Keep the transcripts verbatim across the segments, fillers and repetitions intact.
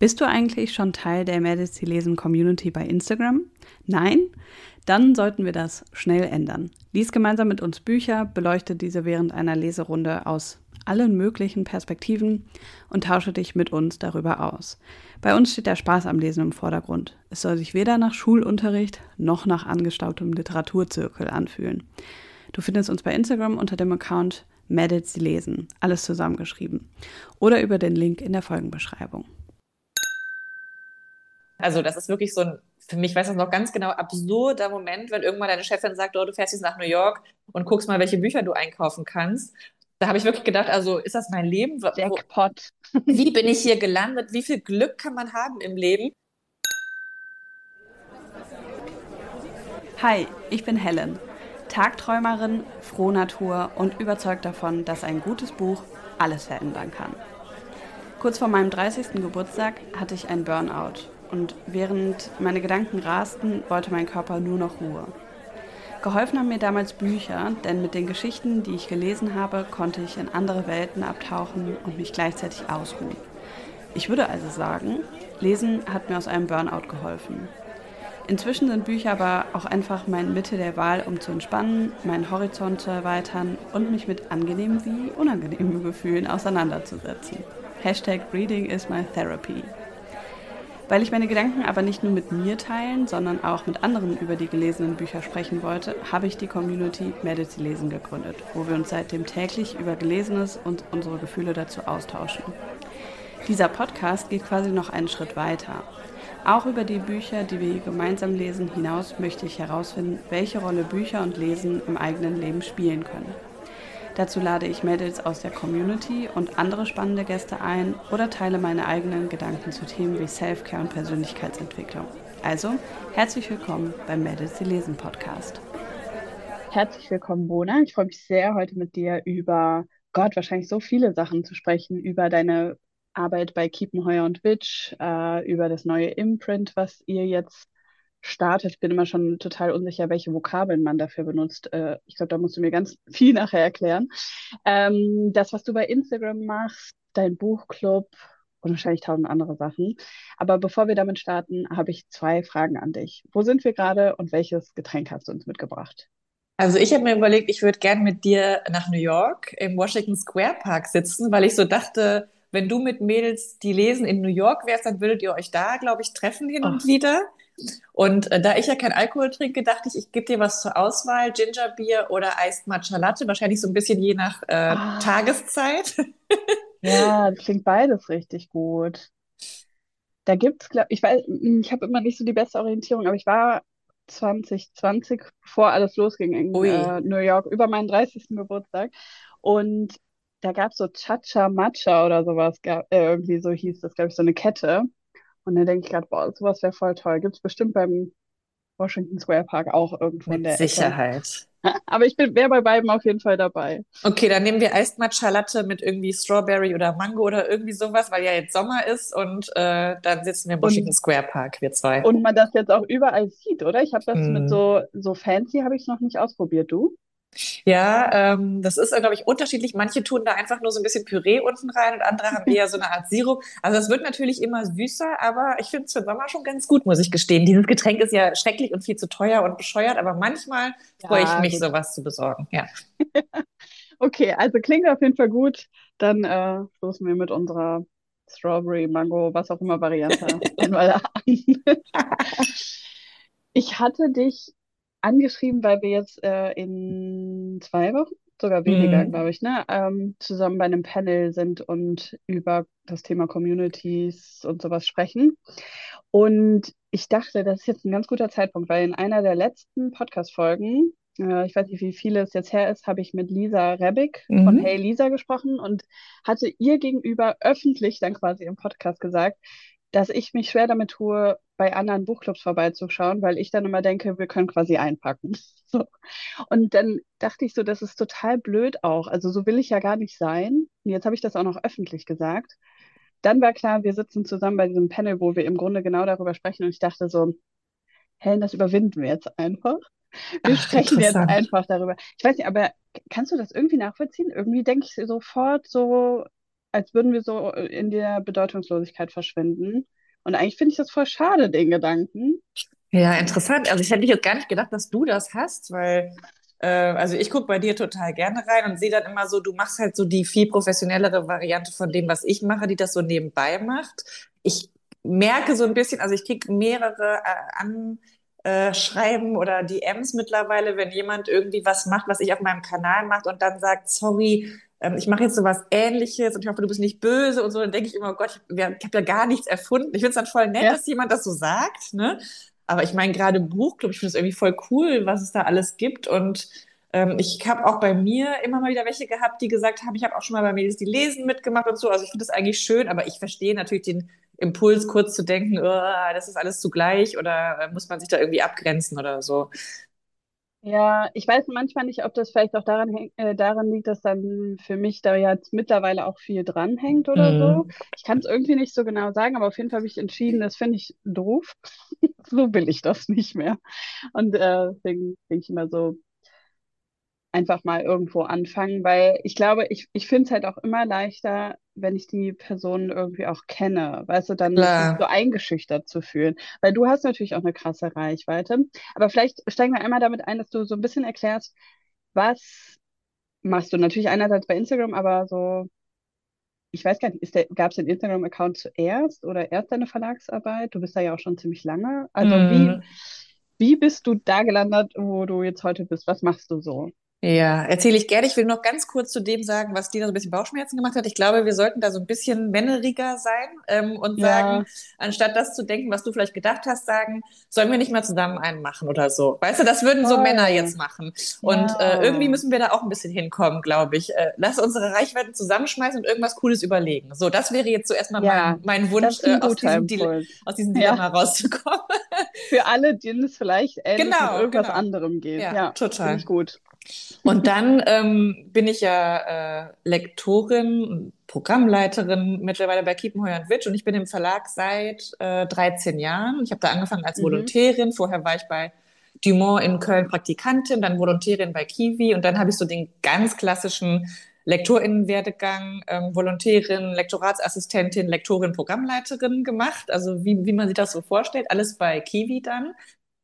Bist du eigentlich schon Teil der Mädels, die lesen Community bei Instagram? Nein? Dann sollten wir das schnell ändern. Lies gemeinsam mit uns Bücher, beleuchte diese während einer Leserunde aus allen möglichen Perspektiven und tausche dich mit uns darüber aus. Bei uns steht der Spaß am Lesen im Vordergrund. Es soll sich weder nach Schulunterricht noch nach angestautem Literaturzirkel anfühlen. Du findest uns bei Instagram unter dem Account Mädels, die lesen, alles zusammengeschrieben, oder über den Link in der Folgenbeschreibung. Also das ist wirklich so ein, für mich, weiß ich noch ganz genau, absurder Moment, wenn irgendwann deine Chefin sagt, oh, du fährst jetzt nach New York und guckst mal, welche Bücher du einkaufen kannst. Da habe ich wirklich gedacht, also ist das mein Leben? Wo, Jackpot. wie bin ich hier gelandet? Wie viel Glück kann man haben im Leben? Hi, ich bin Helen, Tagträumerin, Frohnatur und überzeugt davon, dass ein gutes Buch alles verändern kann. Kurz vor meinem dreißigsten Geburtstag hatte ich einen Burnout und während meine Gedanken rasten, wollte mein Körper nur noch Ruhe. Geholfen haben mir damals Bücher, denn mit den Geschichten, die ich gelesen habe, konnte ich in andere Welten abtauchen und mich gleichzeitig ausruhen. Ich würde also sagen, Lesen hat mir aus einem Burnout geholfen. Inzwischen sind Bücher aber auch einfach mein Mittel der Wahl, um zu entspannen, meinen Horizont zu erweitern und mich mit angenehmen wie unangenehmen Gefühlen auseinanderzusetzen. Hashtag Reading is my therapy. Weil ich meine Gedanken aber nicht nur mit mir teilen, sondern auch mit anderen über die gelesenen Bücher sprechen wollte, habe ich die Community Mädels, die lesen gegründet, wo wir uns seitdem täglich über Gelesenes und unsere Gefühle dazu austauschen. Dieser Podcast geht quasi noch einen Schritt weiter. Auch über die Bücher, die wir hier gemeinsam lesen, hinaus möchte ich herausfinden, welche Rolle Bücher und Lesen im eigenen Leben spielen können. Dazu lade ich Mädels aus der Community und andere spannende Gäste ein oder teile meine eigenen Gedanken zu Themen wie Self-Care und Persönlichkeitsentwicklung. Also, herzlich willkommen beim Mädels, die lesen Podcast. Herzlich willkommen, Bona. Ich freue mich sehr, heute mit dir über, Gott, wahrscheinlich so viele Sachen zu sprechen, über deine Arbeit bei Kiepenheuer und Witsch, äh, über das neue Imprint, was ihr jetzt startet. Ich bin immer schon total unsicher, welche Vokabeln man dafür benutzt. Äh, ich glaube, da musst du mir ganz viel nachher erklären. Ähm, das, was du bei Instagram machst, dein Buchclub und wahrscheinlich tausend andere Sachen. Aber bevor wir damit starten, habe ich zwei Fragen an dich. Wo sind wir gerade und welches Getränk hast du uns mitgebracht? Also ich habe mir überlegt, ich würde gern mit dir nach New York im Washington Square Park sitzen, weil ich so dachte, wenn du mit Mädels, die lesen, in New York wärst, dann würdet ihr euch da, glaube ich, treffen hin Oh, und wieder. Und äh, da ich ja kein Alkohol trinke, dachte ich, ich gebe dir was zur Auswahl, Gingerbier oder Iced Matcha Latte, wahrscheinlich so ein bisschen je nach äh, ah, Tageszeit. ja, das klingt beides richtig gut. Da gibt's, glaub, ich weiß, ich habe immer nicht so die beste Orientierung, aber ich war zwanzig zwanzig, bevor alles losging in Ui. äh, New York, über meinen dreißigsten Geburtstag. Und da gab's so Chacha Matcha oder sowas, ga- äh, irgendwie so hieß das, glaube ich, so eine Kette. Und dann denke ich gerade, boah, sowas wäre voll toll. Gibt's bestimmt beim Washington Square Park auch irgendwo in Mit der Ecke. Sicherheit. Aber ich bin, wäre bei beiden auf jeden Fall dabei. Okay, dann nehmen wir Iced Matcha Latte mit irgendwie Strawberry oder Mango oder irgendwie sowas, weil ja jetzt Sommer ist und äh, dann sitzen wir im Washington Und, Square Park, wir zwei. und man das jetzt auch überall sieht, oder? Ich habe das mit Hm. so, so fancy, habe ich es noch nicht ausprobiert, du? Ja, ähm, das ist, glaube ich, unterschiedlich. Manche tun da einfach nur so ein bisschen Püree unten rein und andere haben eher so eine Art Sirup. Also es wird natürlich immer süßer, aber ich finde es für den Sommer schon ganz gut, muss ich gestehen. Dieses Getränk ist ja schrecklich und viel zu teuer und bescheuert, aber manchmal freue ich Ja, mich, gut. sowas zu besorgen. Ja. Okay, also klingt auf jeden Fall gut. Dann äh, stoßen wir mit unserer Strawberry, Mango, was auch immer Variante einmal an. Ich hatte dich angeschrieben, weil wir jetzt äh, in zwei Wochen, sogar weniger, Hm. glaube ich, ne, ähm, zusammen bei einem Panel sind und über das Thema Communities und sowas sprechen. Und ich dachte, das ist jetzt ein ganz guter Zeitpunkt, weil in einer der letzten Podcast-Folgen, äh, ich weiß nicht, wie viele es jetzt her ist, habe ich mit Lisa Rebick von Hey Mhm. Lisa gesprochen und hatte ihr gegenüber öffentlich dann quasi im Podcast gesagt, dass ich mich schwer damit tue, bei anderen Buchclubs vorbeizuschauen, weil ich dann immer denke, wir können quasi einpacken. So. Und dann dachte ich so, das ist total blöd auch. Also so will ich ja gar nicht sein. Und jetzt habe ich das auch noch öffentlich gesagt. Dann war klar, wir sitzen zusammen bei diesem Panel, wo wir im Grunde genau darüber sprechen. Und ich dachte so, Helen, das überwinden wir jetzt einfach. Wir Ach, sprechen jetzt interessant. einfach darüber. Ich weiß nicht, aber kannst du das irgendwie nachvollziehen? Irgendwie denke ich sofort so, als würden wir so in der Bedeutungslosigkeit verschwinden. Und eigentlich finde ich das voll schade, den Gedanken. Ja, interessant. Also ich hätte jetzt gar nicht gedacht, dass du das hast, weil äh, also ich gucke bei dir total gerne rein und sehe dann immer so, du machst halt so die viel professionellere Variante von dem, was ich mache, die das so nebenbei macht. Ich merke so ein bisschen, also ich kriege mehrere äh, Anschreiben oder D Ms mittlerweile, wenn jemand irgendwie was macht, was ich auf meinem Kanal mache und dann sagt, sorry, ähm, ich mache jetzt so was Ähnliches und ich hoffe, du bist nicht böse und so, dann denke ich immer, oh Gott, ich, ich habe ja gar nichts erfunden. Ich finde es dann voll nett, Ja. dass jemand das so sagt, ne? Aber ich meine, gerade Buchclub, ich finde es irgendwie voll cool, was es da alles gibt. Und ähm, ich habe auch bei mir immer mal wieder welche gehabt, die gesagt haben, ich habe auch schon mal bei Mädels, die lesen mitgemacht und so. Also ich finde das eigentlich schön, aber ich verstehe natürlich den Impuls, kurz zu denken, oh, das ist alles zugleich oder äh, muss man sich da irgendwie abgrenzen oder so. Ja, ich weiß manchmal nicht, ob das vielleicht auch daran, häng- äh, daran liegt, dass dann für mich da jetzt mittlerweile auch viel dranhängt oder so. Mhm. Ich kann es irgendwie nicht so genau sagen, aber auf jeden Fall habe ich entschieden, das finde ich doof. So will ich das nicht mehr. Und äh, deswegen denke ich immer so, einfach mal irgendwo anfangen, weil ich glaube, ich, ich finde es halt auch immer leichter, wenn ich die Person irgendwie auch kenne, weißt du, dann mich nicht so Klar. eingeschüchtert zu fühlen, weil du hast natürlich auch eine krasse Reichweite, aber vielleicht steigen wir einmal damit ein, dass du so ein bisschen erklärst, was machst du natürlich einerseits bei Instagram, aber so, ich weiß gar nicht, ist der, gab es den Instagram-Account zuerst oder erst deine Verlagsarbeit? Du bist da ja auch schon ziemlich lange. Also wie, Mhm. wie bist du da gelandet, wo du jetzt heute bist? Was machst du so? Ja, erzähle ich gerne. Ich will noch ganz kurz zu dem sagen, was dir so ein bisschen Bauchschmerzen gemacht hat. Ich glaube, wir sollten da so ein bisschen männeriger sein ähm, und sagen, Ja, anstatt das zu denken, was du vielleicht gedacht hast, sagen, sollen wir nicht mal zusammen einen machen oder so. Weißt du, das würden so Männer voll. jetzt machen. Und äh, irgendwie Ja, müssen wir da auch ein bisschen hinkommen, glaube ich. Äh, lass unsere Reichweiten zusammenschmeißen und irgendwas Cooles überlegen. So, das wäre jetzt so erstmal ja, mein, mein das Wunsch, ist äh, ein aus guter diesem Dile Impuls. aus diesem Ja, Dilemma rauszukommen. für alle, denen es vielleicht ähnlich mit Genau, irgendwas genau. anderem geht. Ja, Ja, finde ich total. gut. Und dann ähm, bin ich ja äh, Lektorin, Programmleiterin mittlerweile bei Kiepenheuer und Witsch und ich bin im Verlag seit äh, dreizehn Jahren. Ich habe da angefangen als Mhm. Volontärin. Vorher war ich bei Dumont in Köln Praktikantin, dann Volontärin bei Kiwi und dann habe ich so den ganz klassischen LektorInnenwerdegang, ähm, Volontärin, Lektoratsassistentin, Lektorin, Programmleiterin gemacht. Also wie, wie man sich das so vorstellt, alles bei Kiwi dann.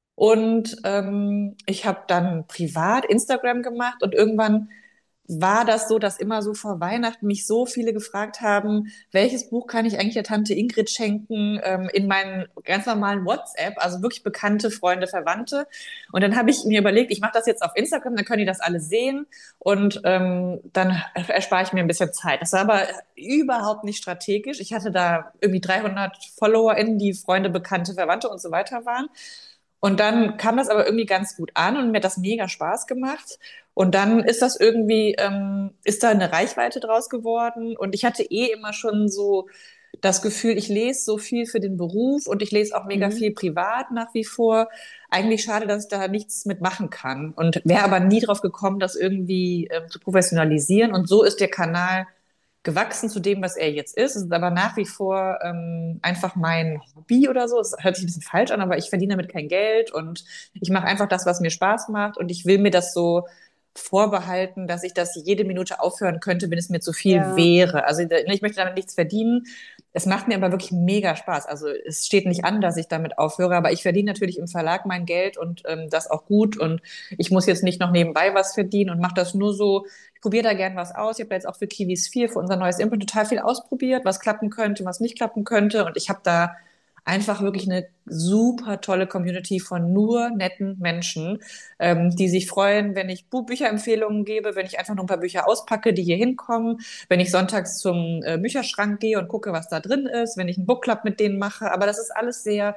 Und ähm, ich habe dann privat Instagram gemacht und irgendwann war das so, dass immer so vor Weihnachten mich so viele gefragt haben, welches Buch kann ich eigentlich der Tante Ingrid schenken, ähm, in meinen ganz normalen WhatsApp, also wirklich bekannte Freunde, Verwandte. Und dann habe ich mir überlegt, ich mache das jetzt auf Instagram, dann können die das alle sehen und ähm, dann erspare ich mir ein bisschen Zeit. Das war aber überhaupt nicht strategisch. Ich hatte da irgendwie dreihundert FollowerInnen, die Freunde, Bekannte, Verwandte und so weiter waren. Und dann kam das aber irgendwie ganz gut an und mir hat das mega Spaß gemacht. Und dann ist das irgendwie, ähm, ist da eine Reichweite draus geworden. Und ich hatte eh immer schon so das Gefühl, ich lese so viel für den Beruf und ich lese auch mega Mhm. viel privat nach wie vor. Eigentlich schade, dass ich da nichts mitmachen kann. Und wäre aber nie drauf gekommen, das irgendwie ähm, zu professionalisieren. Und so ist der Kanal gewachsen zu dem, was er jetzt ist. Es ist aber nach wie vor ähm, einfach mein Hobby oder so. Es hört sich ein bisschen falsch an, aber ich verdiene damit kein Geld und ich mache einfach das, was mir Spaß macht und ich will mir das so vorbehalten, dass ich das jede Minute aufhören könnte, wenn es mir zu viel Ja, wäre. Also ich möchte damit nichts verdienen. Es macht mir aber wirklich mega Spaß. Also es steht nicht an, dass ich damit aufhöre, aber ich verdiene natürlich im Verlag mein Geld und ähm, das auch gut und ich muss jetzt nicht noch nebenbei was verdienen und mache das nur so, ich probiere da gern was aus. Ich habe da jetzt auch für Kiwis vier, für unser neues Imprint, total viel ausprobiert, was klappen könnte, was nicht klappen könnte. Und ich habe da einfach wirklich eine super tolle Community von nur netten Menschen, ähm, die sich freuen, wenn ich Bu Bücherempfehlungen gebe, wenn ich einfach nur ein paar Bücher auspacke, die hier hinkommen, wenn ich sonntags zum äh, Bücherschrank gehe und gucke, was da drin ist, wenn ich einen Bookclub mit denen mache. Aber das ist alles sehr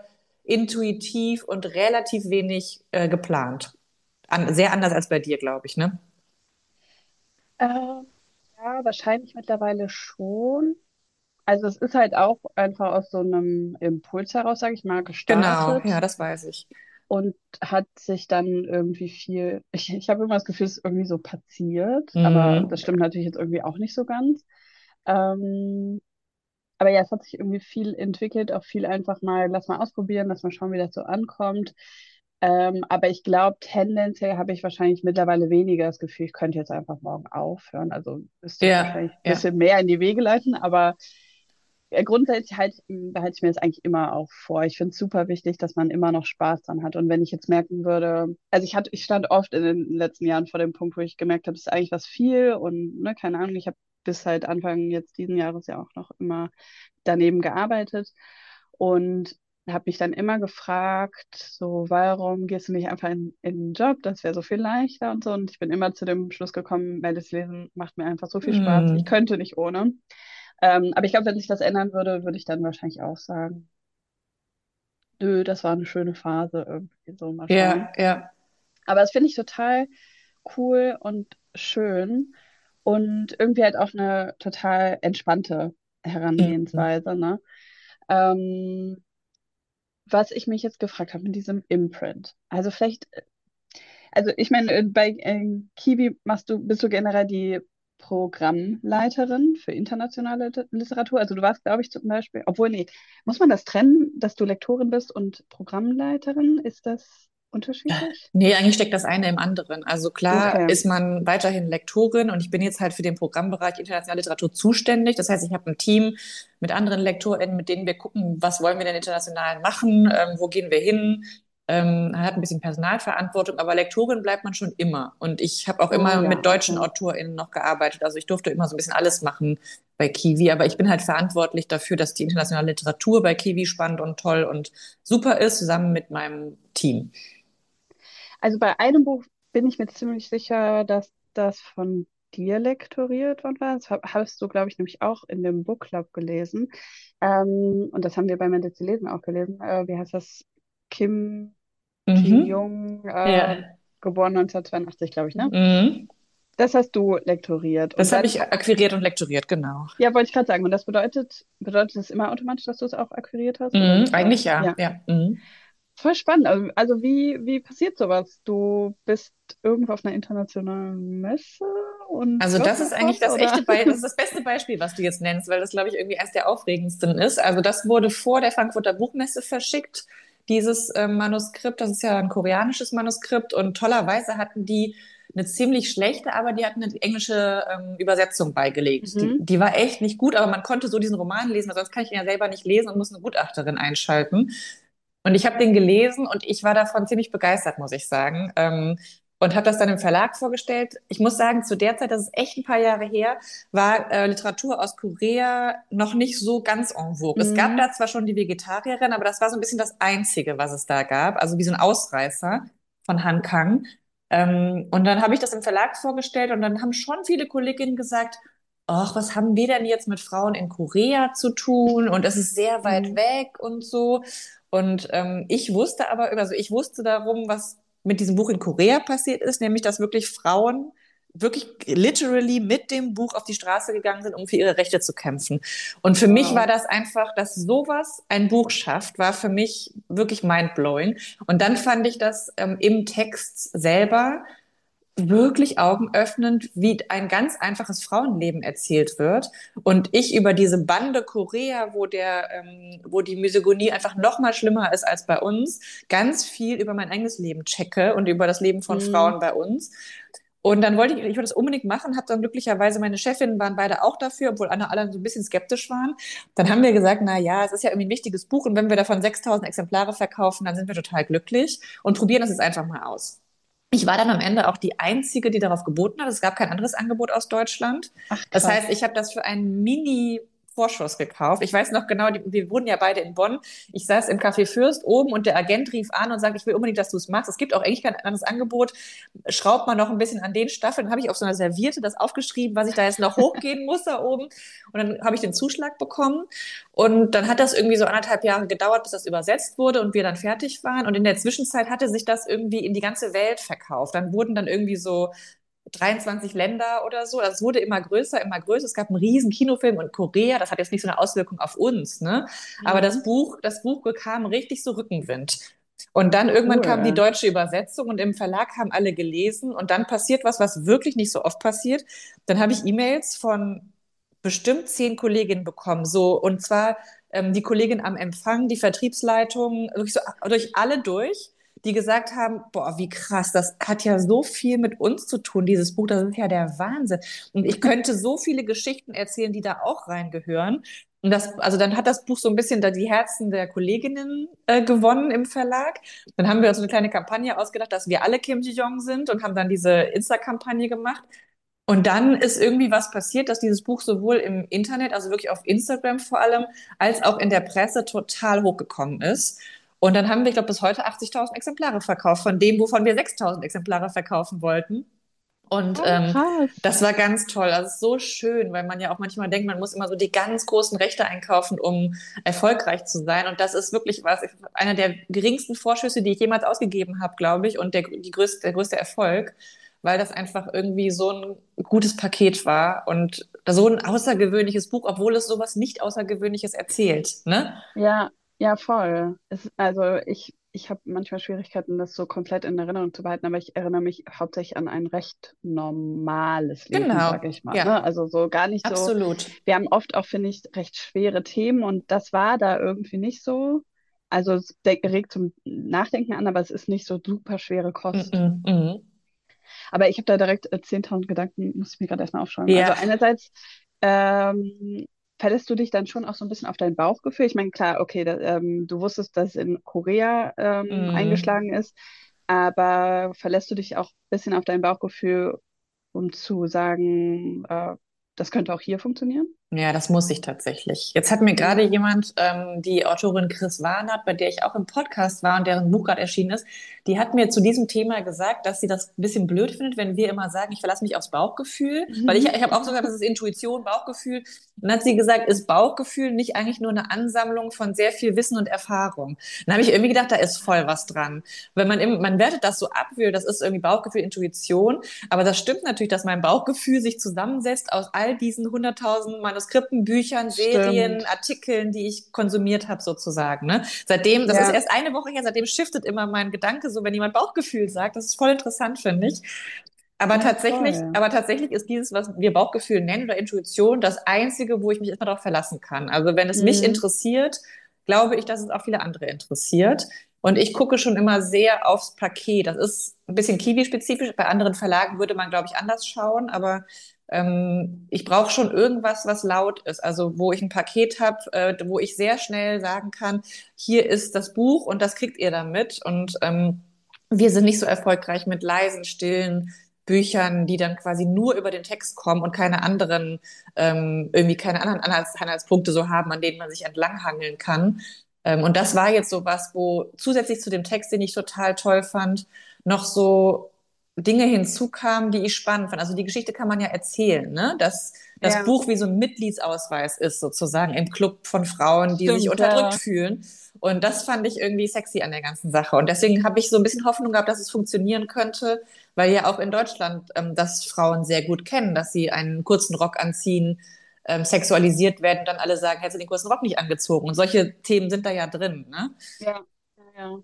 intuitiv und relativ wenig äh, geplant. An, sehr anders als bei dir, glaube ich, ne? äh, ja, wahrscheinlich mittlerweile schon. Also es ist halt auch einfach aus so einem Impuls heraus, sage ich mal, Genau, ja, gestartet das weiß ich. und hat sich dann irgendwie viel, ich, ich habe immer das Gefühl, es ist irgendwie so passiert, aber Mhm. das stimmt natürlich jetzt irgendwie auch nicht so ganz. Ähm, aber ja, es hat sich irgendwie viel entwickelt, auch viel einfach mal, lass mal ausprobieren, lass mal schauen, wie das so ankommt. Ähm, aber ich glaube, tendenziell habe ich wahrscheinlich mittlerweile weniger das Gefühl, ich könnte jetzt einfach morgen aufhören. Also müsste ich Ja, wahrscheinlich ein ja. bisschen mehr in die Wege leiten, aber ja, grundsätzlich halt, behalte ich mir das eigentlich immer auch vor. Ich finde es super wichtig, dass man immer noch Spaß dran hat. Und wenn ich jetzt merken würde, also ich hatte, ich stand oft in den letzten Jahren vor dem Punkt, wo ich gemerkt habe, es ist eigentlich was viel und ne, keine Ahnung, ich habe bis halt Anfang jetzt diesen Jahres ja auch noch immer daneben gearbeitet und habe mich dann immer gefragt, so, warum gehst du nicht einfach in, in den Job? Das wäre so viel leichter und so. Und ich bin immer zu dem Schluss gekommen, Melodies lesen macht mir einfach so viel Spaß. Ich Mm. könnte nicht ohne. Ähm, aber ich glaube, wenn sich das ändern würde, würde ich dann wahrscheinlich auch sagen, nö, das war eine schöne Phase, irgendwie so mal schauen. Ja, ja. Aber das finde ich total cool und schön und irgendwie halt auch eine total entspannte Mm. Herangehensweise, ne? Ähm, was ich mich jetzt gefragt habe mit diesem Imprint. Also vielleicht, also ich meine, äh, bei äh, Kiwi machst du, bist du generell die Programmleiterin für internationale Lit- Literatur. Also du warst, glaube ich, zum Beispiel, obwohl, nee, muss man das trennen, dass du Lektorin bist und Programmleiterin? Ist das unterschiedlich? Nee, eigentlich steckt das eine im anderen. Also klar Okay. ist man weiterhin Lektorin und ich bin jetzt halt für den Programmbereich internationale Literatur zuständig. Das heißt, ich habe ein Team mit anderen LektorInnen, mit denen wir gucken, was wollen wir denn international machen, ähm, wo gehen wir hin. Ähm, man hat ein bisschen Personalverantwortung, aber Lektorin bleibt man schon immer. Und ich habe auch Oh immer ja, mit deutschen okay. AutorInnen noch gearbeitet. Also ich durfte immer so ein bisschen alles machen bei Kiwi, aber ich bin halt verantwortlich dafür, dass die internationale Literatur bei Kiwi spannend und toll und super ist, zusammen mit meinem Team. Also bei einem Buch bin ich mir ziemlich sicher, dass das von dir lektoriert worden war. Das hab- hast du, glaube ich, nämlich auch in dem Book Club gelesen. Ähm, und das haben wir bei Mendes Lesen auch gelesen. Äh, wie heißt das? Kim Mhm. Ji-young, äh, Ja. geboren neunzehnhundertzweiundachtzig, glaube ich, ne? Mhm. Das hast du lektoriert. Und Das habe dann, ich akquiriert und lektoriert, genau. ja, wollte ich gerade sagen, und das bedeutet, bedeutet es immer automatisch, dass du es auch akquiriert hast? Oder Mhm. gibt's da? Eigentlich ja, Ja. ja. Mhm. Voll spannend. Also, also wie, wie passiert sowas? Du bist irgendwo auf einer internationalen Messe und Also hörst das ist eigentlich davon, das oder? echte Beispiel, das ist das beste Beispiel, was du jetzt nennst, weil das, glaube ich, irgendwie eines der aufregendsten ist. Also das wurde vor der Frankfurter Buchmesse verschickt, dieses ähm, Manuskript. Das ist ja ein koreanisches Manuskript und tollerweise hatten die eine ziemlich schlechte, aber die hatten eine englische ähm, Übersetzung beigelegt. Die, Mhm. die war echt nicht gut, aber man konnte so diesen Roman lesen, weil sonst kann ich ihn ja selber nicht lesen und muss eine Gutachterin einschalten. Und ich habe den gelesen und ich war davon ziemlich begeistert, muss ich sagen. Ähm, und habe das dann im Verlag vorgestellt. Ich muss sagen, zu der Zeit, das ist echt ein paar Jahre her, war äh, Literatur aus Korea noch nicht so ganz en vogue. Es gab Mhm. da zwar schon die Vegetarierin, aber das war so ein bisschen das Einzige, was es da gab. Also wie so ein Ausreißer von Han Kang. Ähm, und dann habe ich das im Verlag vorgestellt und dann haben schon viele Kolleginnen gesagt, ach, was haben wir denn jetzt mit Frauen in Korea zu tun? Und es ist sehr weit Mhm. weg und so. Und ähm, ich wusste aber, also ich wusste darum, was mit diesem Buch in Korea passiert ist, nämlich dass wirklich Frauen wirklich literally mit dem Buch auf die Straße gegangen sind, um für ihre Rechte zu kämpfen. Und für mich war Wow. das einfach, dass sowas ein Buch schafft, war für mich wirklich mindblowing. Und dann fand ich das ähm, im Text selber wirklich augenöffnend, wie ein ganz einfaches Frauenleben erzählt wird. Und ich über diese Bande Korea, wo der, ähm, wo die Misogynie einfach noch mal schlimmer ist als bei uns, ganz viel über mein eigenes Leben checke und über das Leben von Mhm. Frauen bei uns. Und dann wollte ich, ich wollte das unbedingt machen, habe dann glücklicherweise, meine Chefinnen waren beide auch dafür, obwohl alle, alle so ein bisschen skeptisch waren. Dann haben wir gesagt, na ja, es ist ja irgendwie ein wichtiges Buch und wenn wir davon sechstausend Exemplare verkaufen, dann sind wir total glücklich und probieren das jetzt einfach mal aus. Ich war dann am Ende auch die Einzige, die darauf geboten hat. Es gab kein anderes Angebot aus Deutschland. Ach, Das heißt, krass. ich habe das für einen Mini Vorschuss gekauft. Ich weiß noch genau, die, wir wohnen ja beide in Bonn. Ich saß im Café Fürst oben und der Agent rief an und sagte, ich will unbedingt, dass du es machst. Es gibt auch eigentlich kein anderes Angebot. Schraubt mal noch ein bisschen an den Staffeln. Dann habe ich auf so einer Serviette das aufgeschrieben, was ich da jetzt noch hochgehen muss da oben. Und dann habe ich den Zuschlag bekommen. Und dann hat das irgendwie so anderthalb Jahre gedauert, bis das übersetzt wurde und wir dann fertig waren. Und in der Zwischenzeit hatte sich das irgendwie in die ganze Welt verkauft. Dann wurden dann irgendwie so dreiundzwanzig Länder oder so. Also es wurde immer größer, immer größer. Es gab einen riesen Kinofilm in Korea. Das hat jetzt nicht so eine Auswirkung auf uns, ne? Aber das Mhm. Buch, das Buch bekam richtig so Rückenwind. Und dann irgendwann kam die Cool. deutsche Übersetzung und im Verlag haben alle gelesen und dann passiert was, was wirklich nicht so oft passiert. Dann habe ich E-Mails von bestimmt zehn Kolleginnen bekommen, so und zwar ähm, die Kollegin am Empfang, die Vertriebsleitung, wirklich so durch alle durch, die gesagt haben, boah, wie krass, das hat ja so viel mit uns zu tun, dieses Buch, das ist ja der Wahnsinn. Und ich könnte so viele Geschichten erzählen, die da auch reingehören. Und das, also dann hat das Buch so ein bisschen da die Herzen der Kolleginnen äh, gewonnen im Verlag. Dann haben wir uns so eine kleine Kampagne ausgedacht, dass wir alle Kim Ji-young sind und haben dann diese Insta-Kampagne gemacht. Und dann ist irgendwie was passiert, dass dieses Buch sowohl im Internet, also wirklich auf Instagram vor allem, als auch in der Presse total hochgekommen ist. Und dann haben wir, ich glaube, bis heute achtzigtausend Exemplare verkauft, von dem, wovon wir sechstausend Exemplare verkaufen wollten. Und Oh, ähm, krass. das war ganz toll. Also es ist so schön, weil man ja auch manchmal denkt, man muss immer so die ganz großen Rechte einkaufen, um erfolgreich zu sein. Und das ist wirklich was, einer der geringsten Vorschüsse, die ich jemals ausgegeben habe, glaube ich, und der, die größte, der größte Erfolg, weil das einfach irgendwie so ein gutes Paket war und so ein außergewöhnliches Buch, obwohl es sowas nicht Außergewöhnliches erzählt, ne? Ja, ja, voll. Es, also ich, ich habe manchmal Schwierigkeiten, das so komplett in Erinnerung zu behalten, aber ich erinnere mich hauptsächlich an ein recht normales Leben, sage Genau, ich mal. Ne? ja, Also so gar nicht so. absolut. Wir haben oft auch, finde ich, recht schwere Themen und das war da irgendwie nicht so. Also es de- regt zum Nachdenken an, aber es ist nicht so super schwere Mm, Kost. mm, mm. Aber ich habe da direkt äh, zehntausend Gedanken, muss ich mir gerade erstmal aufschreiben. Also Ja, einerseits ähm, verlässt du dich dann schon auch so ein bisschen auf dein Bauchgefühl. Ich meine, klar, okay, da, ähm, du wusstest, dass es in Korea ähm, mm. eingeschlagen ist, aber verlässt du dich auch ein bisschen auf dein Bauchgefühl, um zu sagen, äh, das könnte auch hier funktionieren? Ja, das muss ich tatsächlich. Jetzt hat mir gerade Ja. jemand, ähm, die Autorin Chris Warnert, bei der ich auch im Podcast war und deren Buch gerade erschienen ist, die hat mir zu diesem Thema gesagt, dass sie das ein bisschen blöd findet, wenn wir immer sagen, ich verlasse mich aufs Bauchgefühl. Weil ich, ich habe auch so gesagt, das ist Intuition, Bauchgefühl. Und dann hat sie gesagt, ist Bauchgefühl nicht eigentlich nur eine Ansammlung von sehr viel Wissen und Erfahrung? Dann habe ich irgendwie gedacht, da ist voll was dran. Wenn man, im, man wertet das so ab, wie das ist irgendwie Bauchgefühl, Intuition. Aber das stimmt natürlich, dass mein Bauchgefühl sich zusammensetzt aus all diesen hunderttausend Manuskripten, Büchern, Serien, Stimmt. Artikeln, die ich konsumiert habe sozusagen. Ne? Seitdem, das ist Ja, erst eine Woche her, seitdem shiftet immer mein Gedanke so, wenn jemand Bauchgefühl sagt. Das ist voll interessant, finde ich. Aber ja, tatsächlich, voll. aber tatsächlich ist dieses, was wir Bauchgefühl nennen oder Intuition, das Einzige, wo ich mich erstmal darauf verlassen kann. Also wenn es mich Mhm. interessiert, glaube ich, dass es auch viele andere interessiert. Und ich gucke schon immer sehr aufs Paket. Das ist ein bisschen Kiwi-spezifisch. Bei anderen Verlagen würde man, glaube ich, anders schauen. Aber ähm, ich brauche schon irgendwas, was laut ist. Also wo ich ein Paket habe, äh, wo ich sehr schnell sagen kann, hier ist das Buch und das kriegt ihr damit. Und ähm, wir sind nicht so erfolgreich mit leisen, stillen Büchern, die dann quasi nur über den Text kommen und keine anderen, ähm, irgendwie keine anderen Anhalts Anhaltspunkte so haben, an denen man sich entlanghangeln kann. Ähm, und das war jetzt so was, wo zusätzlich zu dem Text, den ich total toll fand, noch so Dinge hinzukamen, die ich spannend fand. Also die Geschichte kann man ja erzählen, ne? Dass das Ja, Buch wie so ein Mitgliedsausweis ist, sozusagen, im Club von Frauen, die sich stimmt, unterdrückt ja. fühlen. Und das fand ich irgendwie sexy an der ganzen Sache. Und deswegen habe ich so ein bisschen Hoffnung gehabt, dass es funktionieren könnte, weil ja auch in Deutschland ähm, das Frauen sehr gut kennen, dass sie einen kurzen Rock anziehen, ähm, sexualisiert werden und dann alle sagen, hättest du den kurzen Rock nicht angezogen. Und solche Themen sind da ja drin, ne? Ja, ja, ja.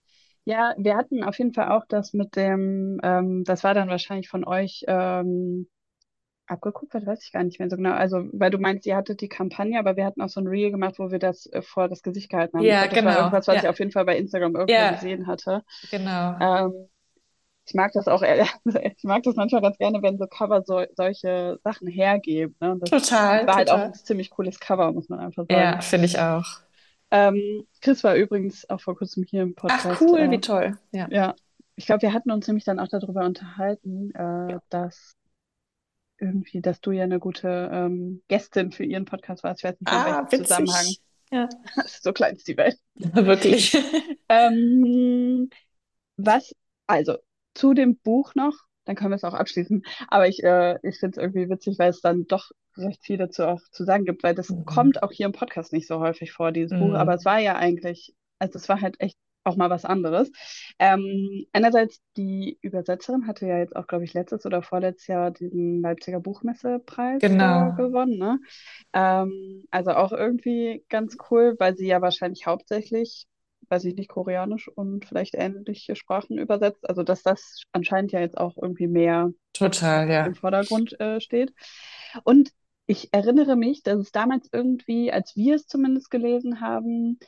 Ja, wir hatten auf jeden Fall auch das mit dem, ähm, das war dann wahrscheinlich von euch ähm, abgeguckt, das weiß ich gar nicht mehr so genau. Also, weil du meinst, ihr hattet die Kampagne, aber wir hatten auch so ein Reel gemacht, wo wir das äh, vor das Gesicht gehalten haben. Ich Ja, glaube, das war genau. irgendwas, was Ja, ich auf jeden Fall bei Instagram irgendwo ja, gesehen hatte. genau. Ähm, ich mag das auch, eher- ich mag das manchmal ganz gerne, wenn so Cover so, solche Sachen hergeben. Ne? Und das Total, war halt auch total. ein ziemlich cooles Cover, muss man einfach Ja, sagen. finde ich auch. Ähm, Chris war übrigens auch vor kurzem hier im Ach, Podcast. cool, wie Äh, toll. Ja. ja, ich glaube, wir hatten uns nämlich dann auch darüber unterhalten, äh, dass irgendwie, dass du ja eine gute ähm, Gästin für ihren Podcast warst. Ich weiß nicht mehr, in Ah, welchem Zusammenhang. witzig. Ja, Das ist so klein ist die Welt. wirklich. Ähm, was, also zu dem Buch noch, dann können wir es auch abschließen. Aber ich, äh, ich finde es irgendwie witzig, weil es dann doch recht viel dazu auch zu sagen gibt, weil das Mhm. kommt auch hier im Podcast nicht so häufig vor, dieses Buch. Aber es Mhm. war ja eigentlich, also es war halt echt auch mal was anderes. Ähm, einerseits, die Übersetzerin hatte ja jetzt auch, glaube ich, letztes oder vorletztes Jahr diesen Leipziger Buchmessepreis äh, Genau. gewonnen, ne? Ähm, also auch irgendwie ganz cool, weil sie ja wahrscheinlich hauptsächlich, weiß ich nicht, Koreanisch und vielleicht ähnliche Sprachen übersetzt. Also dass das anscheinend ja jetzt auch irgendwie mehr Total, im ja. Vordergrund äh, steht. Und ich erinnere mich, dass es damals irgendwie, als wir es zumindest gelesen haben,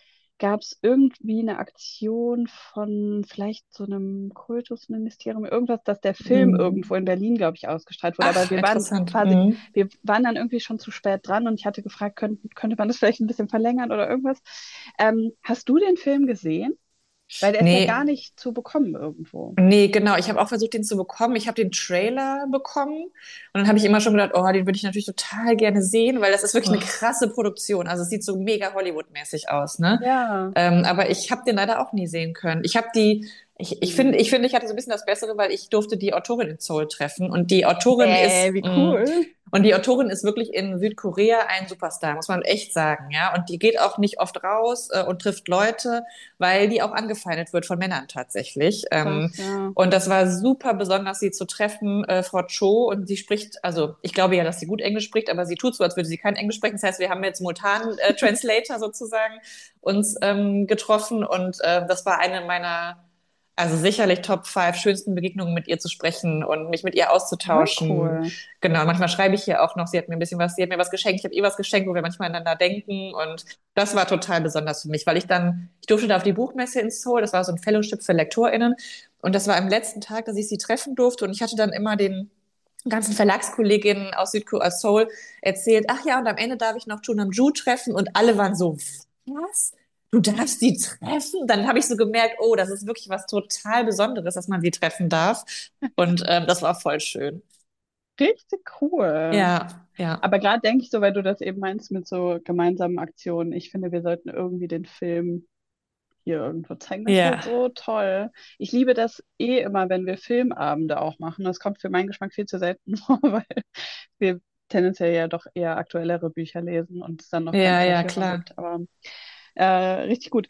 gab es irgendwie eine Aktion von vielleicht so einem Kultusministerium, irgendwas, dass der Film Mhm. irgendwo in Berlin, glaube ich, ausgestrahlt wurde. Aber Ach, wir waren interessant. quasi, Mhm. wir waren dann irgendwie schon zu spät dran und ich hatte gefragt, könnte, könnte man das vielleicht ein bisschen verlängern oder irgendwas. Ähm, hast du den Film gesehen? Weil der ist ja gar Nee, nicht zu bekommen irgendwo. nee, genau. Ich habe auch versucht, den zu bekommen. Ich habe den Trailer bekommen und dann habe ich immer schon gedacht, oh, den würde ich natürlich total gerne sehen, weil das ist wirklich eine Oh, krasse Produktion. Also es sieht so mega Hollywood-mäßig aus, ne? ja. Ähm, aber ich habe den leider auch nie sehen können. Ich habe die, ich, ich finde, Hm. ich finde, ich hatte so ein bisschen das Bessere, weil ich durfte die Autorin in Seoul treffen und die Autorin Nee, ist, wie mh, cool. und die Autorin ist wirklich in Südkorea ein Superstar, muss man echt sagen, ja. Und die geht auch nicht oft raus äh, und trifft Leute, weil die auch angefeindet wird von Männern tatsächlich. Ähm, Krass, ja. und das war super besonders, sie zu treffen, äh, Frau Cho. Und sie spricht, also ich glaube ja, dass sie gut Englisch spricht, aber sie tut so, als würde sie kein Englisch sprechen. Das heißt, wir haben jetzt Simultan-Translator sozusagen uns ähm, getroffen. Und äh, das war eine meiner, also sicherlich Top fünf schönsten Begegnungen mit ihr zu sprechen und mich mit ihr Voll auszutauschen. cool. Genau, manchmal schreibe ich hier auch noch, sie hat mir ein bisschen was, sie hat mir was geschenkt, ich habe ihr was geschenkt, wo wir manchmal aneinander denken. Und das war total besonders für mich, weil ich dann, ich durfte da auf die Buchmesse in Seoul, das war so ein Fellowship für LektorInnen. Und das war am letzten Tag, dass ich sie treffen durfte. Und ich hatte dann immer den ganzen Verlagskolleginnen aus Südkorea, aus Seoul erzählt, ach ja, und am Ende darf ich noch Chu Nam-ju treffen. Und alle waren so, was? Du darfst sie treffen? Dann habe ich so gemerkt, oh, das ist wirklich was total Besonderes, dass man sie treffen darf. Und ähm, das war voll schön. Richtig cool. Ja, ja, Aber gerade denke ich so, weil du das eben meinst mit so gemeinsamen Aktionen, ich finde, wir sollten irgendwie den Film hier irgendwo zeigen. Das wäre ja. so toll. Ich liebe das eh immer, wenn wir Filmabende auch machen. Das kommt für meinen Geschmack viel zu selten vor, weil wir tendenziell ja doch eher aktuellere Bücher lesen und es dann noch keine Ja, Zeit ja, für immer klar. gibt. Aber äh, richtig gut.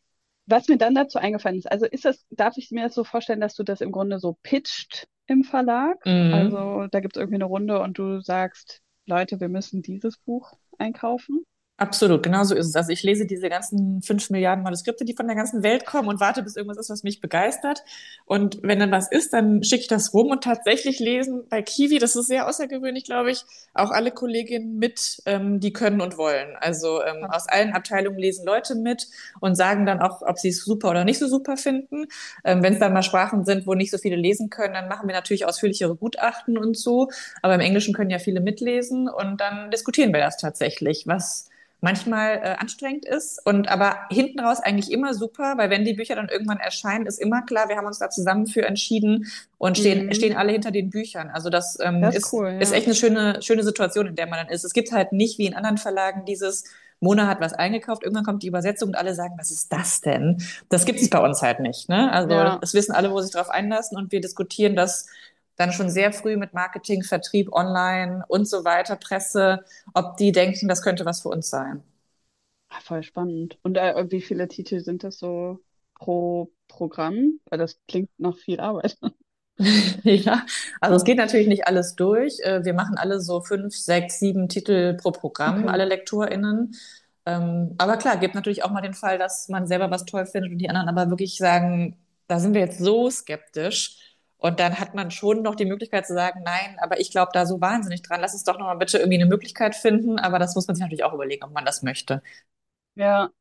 Was mir dann dazu eingefallen ist, also ist das, darf ich mir das so vorstellen, dass du das im Grunde so pitcht im Verlag? Mhm. Also da gibt es irgendwie eine Runde und du sagst, Leute, wir müssen dieses Buch einkaufen. Absolut, genau so ist es. Also ich lese diese ganzen fünf Milliarden Manuskripte, die von der ganzen Welt kommen und warte, bis irgendwas ist, was mich begeistert. Und wenn dann was ist, dann schicke ich das rum und tatsächlich lesen bei Kiwi, das ist sehr außergewöhnlich, glaube ich, auch alle Kolleginnen mit, ähm, die können und wollen. Also ähm, aus allen Abteilungen lesen Leute mit und sagen dann auch, ob sie es super oder nicht so super finden. Ähm, wenn es dann mal Sprachen sind, wo nicht so viele lesen können, dann machen wir natürlich ausführlichere Gutachten und so. Aber im Englischen können ja viele mitlesen und dann diskutieren wir das tatsächlich, was manchmal äh, anstrengend ist und aber hinten raus eigentlich immer super, weil wenn die Bücher dann irgendwann erscheinen, ist immer klar, wir haben uns da zusammen für entschieden und stehen, Mhm. stehen alle hinter den Büchern. Also das ähm, Das ist ist, cool, ist ja. echt eine schöne, schöne Situation, in der man dann ist. Es gibt halt nicht wie in anderen Verlagen dieses Mona hat was eingekauft, irgendwann kommt die Übersetzung und alle sagen, was ist das denn? Das gibt es bei uns halt nicht. Ne? Also Ja. das wissen alle, wo sie sich drauf einlassen und wir diskutieren das dann schon sehr früh mit Marketing, Vertrieb, Online und so weiter, Presse, ob die denken, das könnte was für uns sein. Ah, voll spannend. Und äh, wie viele Titel sind das so pro Programm? Weil das klingt nach viel Arbeit. Ja, also es geht natürlich nicht alles durch. Äh, Wir machen alle so fünf, sechs, sieben Titel pro Programm, Okay. alle LektorInnen. Ähm, Aber klar, gibt natürlich auch mal den Fall, dass man selber was toll findet und die anderen aber wirklich sagen, da sind wir jetzt so skeptisch. Und dann hat man schon noch die Möglichkeit zu sagen, nein, aber ich glaube da so wahnsinnig dran. Lass uns doch noch mal bitte irgendwie eine Möglichkeit finden. Aber das muss man sich natürlich auch überlegen, ob man das möchte. Ja.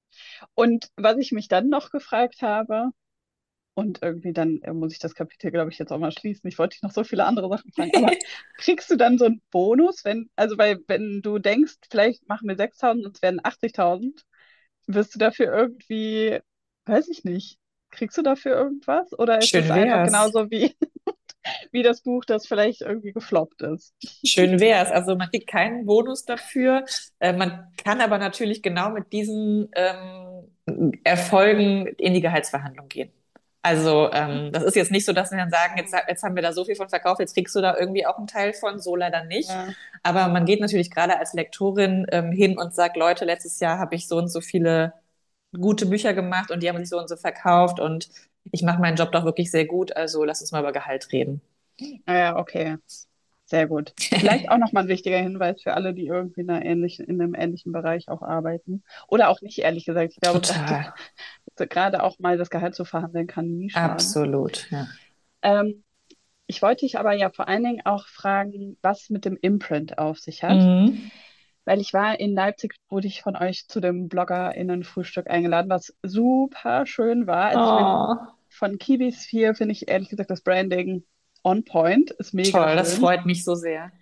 Und was ich mich dann noch gefragt habe, und irgendwie dann äh, muss ich das Kapitel, glaube ich, jetzt auch mal schließen. Ich wollte dich noch so viele andere Sachen fragen, aber kriegst du dann so einen Bonus, wenn, also weil, wenn du denkst, vielleicht machen wir sechstausend und es werden achtzigtausend, wirst du dafür irgendwie, weiß ich nicht, kriegst du dafür irgendwas? Oder ist es Schön einfach wär's. genauso wie, wie das Buch, das vielleicht irgendwie gefloppt ist? Schön wär's. Also man kriegt keinen Bonus dafür. Äh, man kann aber natürlich genau mit diesen ähm, Erfolgen in die Gehaltsverhandlung gehen. Also ähm, das ist jetzt nicht so, dass wir dann sagen, jetzt, jetzt haben wir da so viel von verkauft, jetzt kriegst du da irgendwie auch einen Teil von, so leider nicht. Ja, Aber man geht natürlich gerade als Lektorin ähm, hin und sagt, Leute, letztes Jahr habe ich so und so viele gute Bücher gemacht und die haben sich so und so verkauft und ich mache meinen Job doch wirklich sehr gut, also lass uns mal über Gehalt reden. ah ja, okay. Sehr gut. Vielleicht auch nochmal ein wichtiger Hinweis für alle, die irgendwie in einer ähnlichen, in einem ähnlichen Bereich auch arbeiten. Oder auch nicht, ehrlich gesagt. Ich glaube, dass das, Total. dass gerade auch mal das Gehalt zu verhandeln kann nie schaden. Absolut, ja. Ähm, ich wollte dich aber ja vor allen Dingen auch fragen, was mit dem Imprint auf sich hat. Mhm. weil ich war in Leipzig, wurde ich von euch zu dem BloggerInnen-Frühstück eingeladen, was super schön war. Also ich meine, Oh, von Kiwis vier finde ich ehrlich gesagt das Branding on point, ist mega toll, das schön. freut mich so sehr.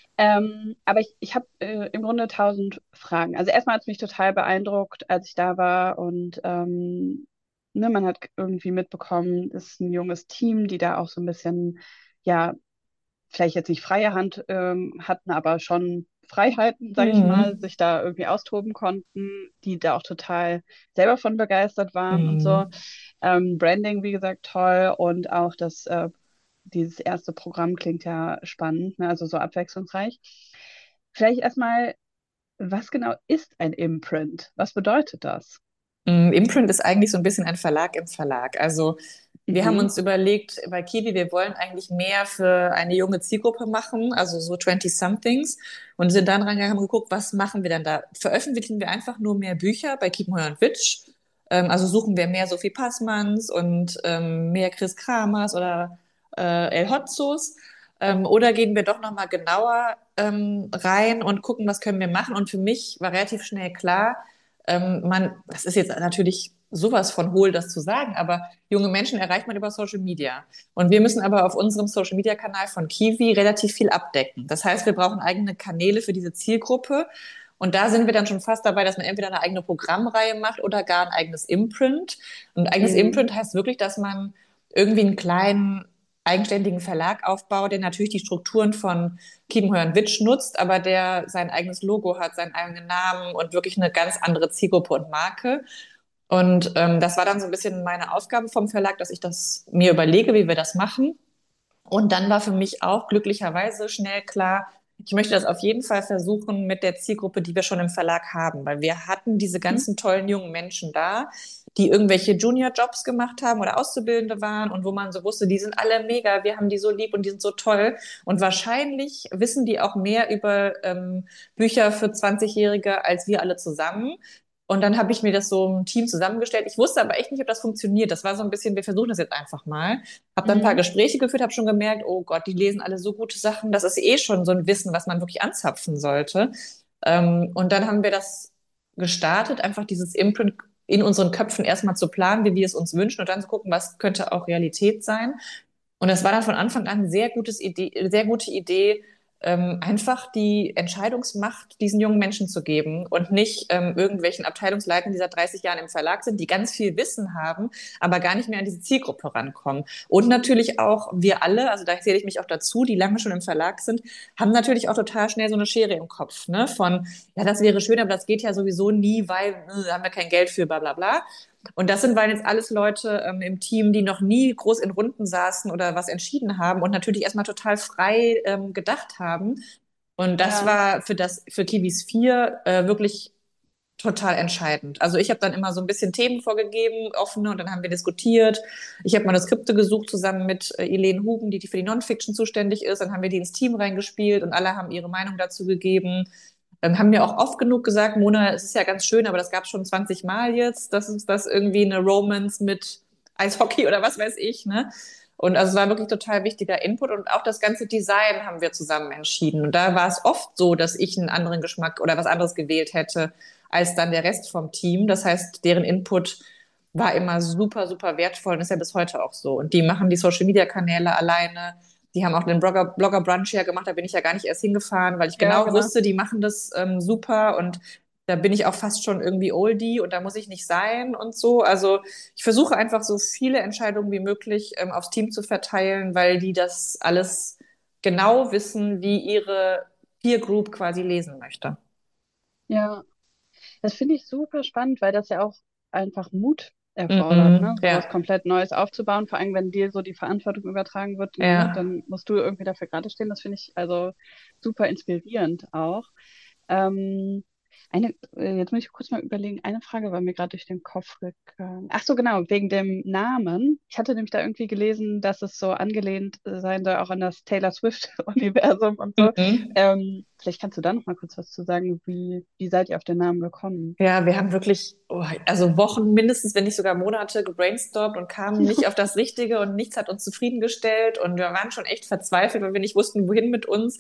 Ähm, aber ich, ich habe äh, im Grunde tausend Fragen. Also erstmal hat es mich total beeindruckt, als ich da war und ähm, ne, man hat irgendwie mitbekommen, es ist ein junges Team, die da auch so ein bisschen, ja, vielleicht jetzt nicht freie Hand ähm, hatten, aber schon Freiheiten, sage ich mal, Mhm. sich da irgendwie austoben konnten, die da auch total selber von begeistert waren und so. Mhm. Ähm, Branding, wie gesagt, toll und auch das, äh, dieses erste Programm klingt ja spannend, ne? Also so abwechslungsreich. Vielleicht erstmal, was genau ist ein Imprint? Was bedeutet das? Mm, Imprint ist eigentlich so ein bisschen ein Verlag im Verlag. Also wir haben Mhm. uns überlegt, bei Kiwi, wir wollen eigentlich mehr für eine junge Zielgruppe machen, also so zwanzig-somethings, und sind dann rangegangen, haben geguckt, was machen wir denn da? Veröffentlichen wir einfach nur mehr Bücher bei Kiepenheuer und Witsch? Ähm, also suchen wir mehr Sophie Passmanns und ähm, mehr Chris Kramers oder äh, El Hotzos? Ähm, oder gehen wir doch nochmal genauer ähm, rein und gucken, was können wir machen? Und für mich war relativ schnell klar, ähm, man, das ist jetzt natürlich sowas von hohl, das zu sagen, aber junge Menschen erreicht man über Social Media. Und wir müssen aber auf unserem Social Media Kanal von Kiwi relativ viel abdecken. Das heißt, wir brauchen eigene Kanäle für diese Zielgruppe. Und da sind wir dann schon fast dabei, dass man entweder eine eigene Programmreihe macht oder gar ein eigenes Imprint. Und ein eigenes Mhm. Imprint heißt wirklich, dass man irgendwie einen kleinen eigenständigen Verlag aufbaut, der natürlich die Strukturen von Kiepenheuer Witsch nutzt, aber der sein eigenes Logo hat, seinen eigenen Namen und wirklich eine ganz andere Zielgruppe und Marke. Und ähm, das war dann so ein bisschen meine Aufgabe vom Verlag, dass ich das mir überlege, wie wir das machen. Und dann war für mich auch glücklicherweise schnell klar, ich möchte das auf jeden Fall versuchen mit der Zielgruppe, die wir schon im Verlag haben, weil wir hatten diese Mhm. ganzen tollen jungen Menschen da, die irgendwelche Junior-Jobs gemacht haben oder Auszubildende waren und wo man so wusste, die sind alle mega, wir haben die so lieb und die sind so toll. Und wahrscheinlich wissen die auch mehr über ähm, Bücher für zwanzig-Jährige als wir alle zusammen. Und dann habe ich mir das so ein Team zusammengestellt. Ich wusste aber echt nicht, ob das funktioniert. Das war so ein bisschen, wir versuchen das jetzt einfach mal. Habe dann ein paar Mhm. Gespräche geführt, habe schon gemerkt, oh Gott, die lesen alle so gute Sachen. Das ist eh schon so ein Wissen, was man wirklich anzapfen sollte. Ähm, und dann haben wir das gestartet, einfach dieses Imprint in unseren Köpfen erstmal zu planen, wie wir es uns wünschen und dann zu gucken, was könnte auch Realität sein. Und das war dann von Anfang an sehr gutes Idee, sehr gute Idee, ähm, einfach die Entscheidungsmacht diesen jungen Menschen zu geben und nicht ähm, irgendwelchen Abteilungsleitern, die seit dreißig Jahren im Verlag sind, die ganz viel Wissen haben, aber gar nicht mehr an diese Zielgruppe rankommen. Und natürlich auch wir alle, also da zähle ich mich auch dazu, die lange schon im Verlag sind, haben natürlich auch total schnell so eine Schere im Kopf, ne? Von, ja, das wäre schön, aber das geht ja sowieso nie, weil äh, da haben wir kein Geld für, bla bla bla. Und das sind waren jetzt alles Leute ähm, im Team, die noch nie groß in Runden saßen oder was entschieden haben und natürlich erstmal total frei ähm, gedacht haben. Und das Ja. war für das für Kiwis vier äh, wirklich total entscheidend. Also ich habe dann immer so ein bisschen Themen vorgegeben, offene, und dann haben wir diskutiert. Ich habe Manuskripte gesucht zusammen mit äh, Elen Huben, die, die für die Non-Fiction zuständig ist. Dann haben wir die ins Team reingespielt und alle haben ihre Meinung dazu gegeben. Dann haben mir auch oft genug gesagt, Mona, es ist ja ganz schön, aber das gab es schon zwanzig Mal jetzt. Das ist das irgendwie eine Romance mit Eishockey oder was weiß ich, ne? Und also es war wirklich total wichtiger Input und auch das ganze Design haben wir zusammen entschieden. Und da war es oft so, dass ich einen anderen Geschmack oder was anderes gewählt hätte als dann der Rest vom Team. Das heißt, deren Input war immer super, super wertvoll und ist ja bis heute auch so. Und die machen die Social-Media-Kanäle alleine. Die haben auch den Blogger, Blogger Brunch ja gemacht, da bin ich ja gar nicht erst hingefahren, weil ich Ja, genau genau. wusste, die machen das ähm, super und da bin ich auch fast schon irgendwie Oldie und da muss ich nicht sein und so. Also ich versuche einfach so viele Entscheidungen wie möglich ähm, aufs Team zu verteilen, weil die das alles genau wissen, wie ihre Peer Group quasi lesen möchte. Ja. Das finde ich super spannend, weil das ja auch einfach Mut erfordert, Mhm, ne? Sowas ja, komplett Neues aufzubauen. Vor allem, wenn dir so die Verantwortung übertragen wird, ne? ja. Dann musst du irgendwie dafür gerade stehen. Das finde ich also super inspirierend auch. Ähm, eine, äh, jetzt muss ich kurz mal überlegen, eine Frage war mir gerade durch den Kopf gegangen. Ach so, genau, wegen dem Namen. Ich hatte nämlich da irgendwie gelesen, dass es so angelehnt sein soll, auch an das Taylor Swift-Universum und so. Mhm. Ähm, vielleicht kannst du da noch mal kurz was zu sagen. Wie, wie seid ihr auf den Namen gekommen? Ja, wir haben wirklich, oh, also Wochen mindestens, wenn nicht sogar Monate gebrainstormt und kamen nicht auf das Richtige und nichts hat uns zufriedengestellt und wir waren schon echt verzweifelt, weil wir nicht wussten, wohin mit uns.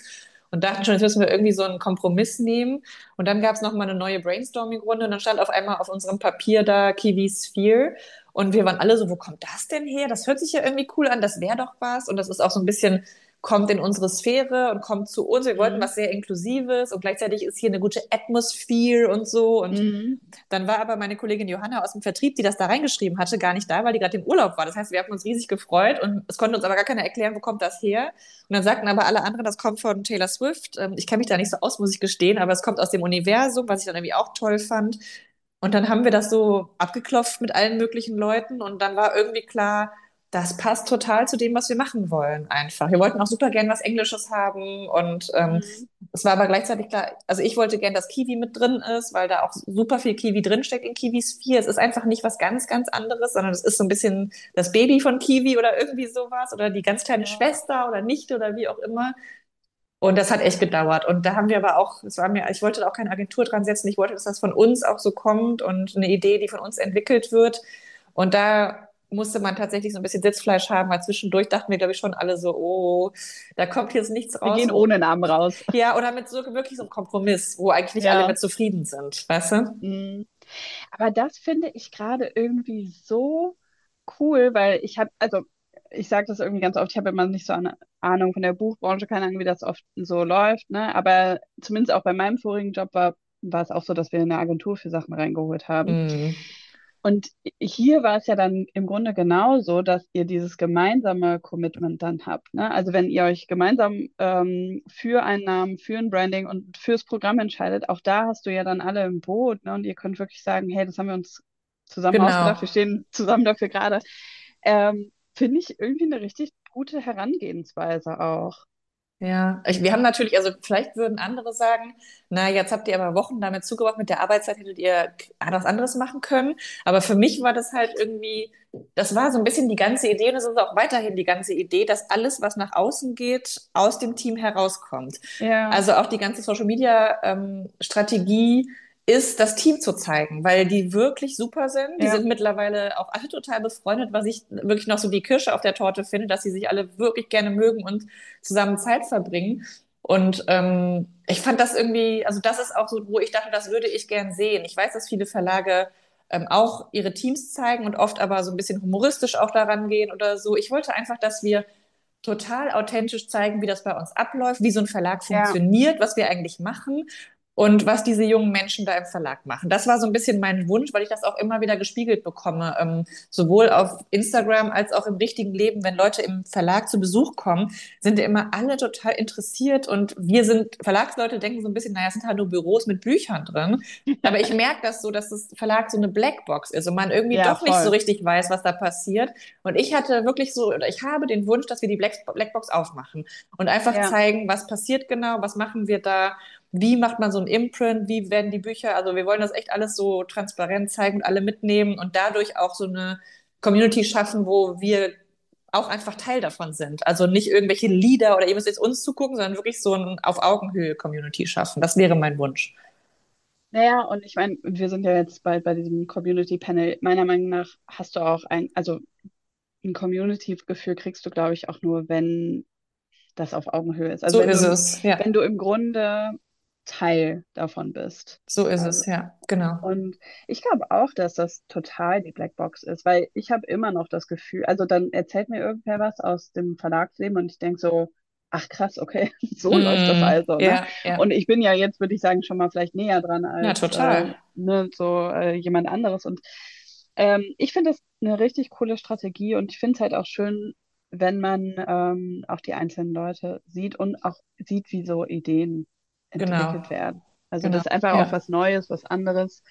und dachten schon, jetzt müssen wir irgendwie so einen Kompromiss nehmen. Und dann gab es nochmal eine neue Brainstorming-Runde und dann stand auf einmal auf unserem Papier da Kiwi Sphere. Und wir waren alle so, wo kommt das denn her? Das hört sich ja irgendwie cool an, das wäre doch was. Und das ist auch so ein bisschen, kommt in unsere Sphäre und kommt zu uns. Wir wollten Mhm. was sehr Inklusives und gleichzeitig ist hier eine gute Atmosphäre und so. Und Mhm. dann war aber meine Kollegin Johanna aus dem Vertrieb, die das da reingeschrieben hatte, gar nicht da, weil die gerade im Urlaub war. Das heißt, wir haben uns riesig gefreut und es konnte uns aber gar keiner erklären, wo kommt das her. Und dann sagten aber alle anderen, das kommt von Taylor Swift. Ähm, Ich kenne mich da nicht so aus, muss ich gestehen, aber es kommt aus dem Universum, was ich dann irgendwie auch toll fand. Und dann haben wir das so abgeklopft mit allen möglichen Leuten und dann war irgendwie klar, das passt total zu dem, was wir machen wollen, einfach. Wir wollten auch super gern was Englisches haben und ähm, Mhm. es war aber gleichzeitig klar, also ich wollte gern, dass Kiwi mit drin ist, weil da auch super viel Kiwi drinsteckt in Kiwis vier. Es ist einfach nicht was ganz, ganz anderes, sondern es ist so ein bisschen das Baby von Kiwi oder irgendwie sowas oder die ganz kleine Ja. Schwester oder Nichte oder wie auch immer. Und das hat echt gedauert. Und da haben wir aber auch, es war mir, ich wollte da auch keine Agentur dran setzen. Ich wollte, dass das von uns auch so kommt und eine Idee, die von uns entwickelt wird. Und da musste man tatsächlich so ein bisschen Sitzfleisch haben, weil zwischendurch dachten wir, glaube ich, schon alle so, oh, da kommt jetzt nichts Wir raus, gehen wo, ohne Namen raus. ja, oder mit so wirklich so einem Kompromiss, wo eigentlich nicht alle Ja. mit zufrieden sind, weißt du? Mhm. Aber das finde ich gerade irgendwie so cool, weil ich habe, also ich sage das irgendwie ganz oft, ich habe immer nicht so eine Ahnung von der Buchbranche, keine Ahnung, wie das oft so läuft, ne? Aber zumindest auch bei meinem vorigen Job war, war es auch so, dass wir eine Agentur für Sachen reingeholt haben. Mm, Und hier war es ja dann im Grunde genauso, dass ihr dieses gemeinsame Commitment dann habt, ne? Also wenn ihr euch gemeinsam ähm, für einen Namen, für ein Branding und fürs Programm entscheidet, auch da hast du ja dann alle im Boot, ne? Und ihr könnt wirklich sagen, hey, das haben wir uns zusammen ausgedacht, wir genau. stehen zusammen dafür gerade. Ähm, finde ich irgendwie eine richtig gute Herangehensweise auch. Ja, ich, wir haben natürlich, also vielleicht würden andere sagen, na, jetzt habt ihr aber Wochen damit zugebracht, mit der Arbeitszeit hättet ihr was anderes machen können. Aber für mich war das halt irgendwie, das war so ein bisschen die ganze Idee und das ist auch weiterhin die ganze Idee, dass alles, was nach außen geht, aus dem Team herauskommt. Ja, Also auch die ganze Social Media ähm, Strategie ist, das Team zu zeigen, weil die wirklich super sind. Die ja, sind mittlerweile auch alle total befreundet, was ich wirklich noch so die Kirsche auf der Torte finde, dass sie sich alle wirklich gerne mögen und zusammen Zeit verbringen. Und ähm, ich fand das irgendwie, also das ist auch so, wo ich dachte, das würde ich gern sehen. Ich weiß, dass viele Verlage ähm, auch ihre Teams zeigen und oft aber so ein bisschen humoristisch auch daran gehen oder so. Ich wollte einfach, dass wir total authentisch zeigen, wie das bei uns abläuft, wie so ein Verlag ja, funktioniert, was wir eigentlich machen und was diese jungen Menschen da im Verlag machen. Das war so ein bisschen mein Wunsch, weil ich das auch immer wieder gespiegelt bekomme, ähm, sowohl auf Instagram als auch im richtigen Leben. Wenn Leute im Verlag zu Besuch kommen, sind ja immer alle total interessiert und wir sind, Verlagsleute denken so ein bisschen, naja, es sind halt nur Büros mit Büchern drin. Aber ich merke das so, dass das Verlag so eine Blackbox ist und man irgendwie ja, doch nicht so voll. richtig weiß, was da passiert. Und ich hatte wirklich so, oder ich habe den Wunsch, dass wir die Black Blackbox aufmachen und einfach Ja, zeigen, was passiert genau, was machen wir da, wie macht man so ein Imprint, wie werden die Bücher, also wir wollen das echt alles so transparent zeigen und alle mitnehmen und dadurch auch so eine Community schaffen, wo wir auch einfach Teil davon sind. Also nicht irgendwelche Lieder oder ihr müsst jetzt uns zugucken, sondern wirklich so ein auf Augenhöhe Community schaffen. Das wäre mein Wunsch. naja, und ich meine, wir sind ja jetzt bei, bei diesem Community Panel. Meiner Meinung nach hast du auch ein, also ein Community-Gefühl kriegst du, glaube ich, auch nur, wenn das auf Augenhöhe ist. Also So wenn ist du, es, ja. wenn du im Grunde Teil davon bist. So ist Also, es, ja, genau. und ich glaube auch, dass das total die Blackbox ist, weil ich habe immer noch das Gefühl, also dann erzählt mir irgendwer was aus dem Verlagsleben und ich denke so, ach krass, okay, so läuft das Mm, also, ne? ja, ja. Und ich bin ja jetzt, würde ich sagen, schon mal vielleicht näher dran Ja, als äh, total. ne, so äh, jemand anderes. Und ähm, ich finde das eine richtig coole Strategie und ich finde es halt auch schön, wenn man ähm, auch die einzelnen Leute sieht und auch sieht, wie so Ideen Genau, entwickelt werden. Also das genau. ist einfach auch Ja. was Neues, was anderes.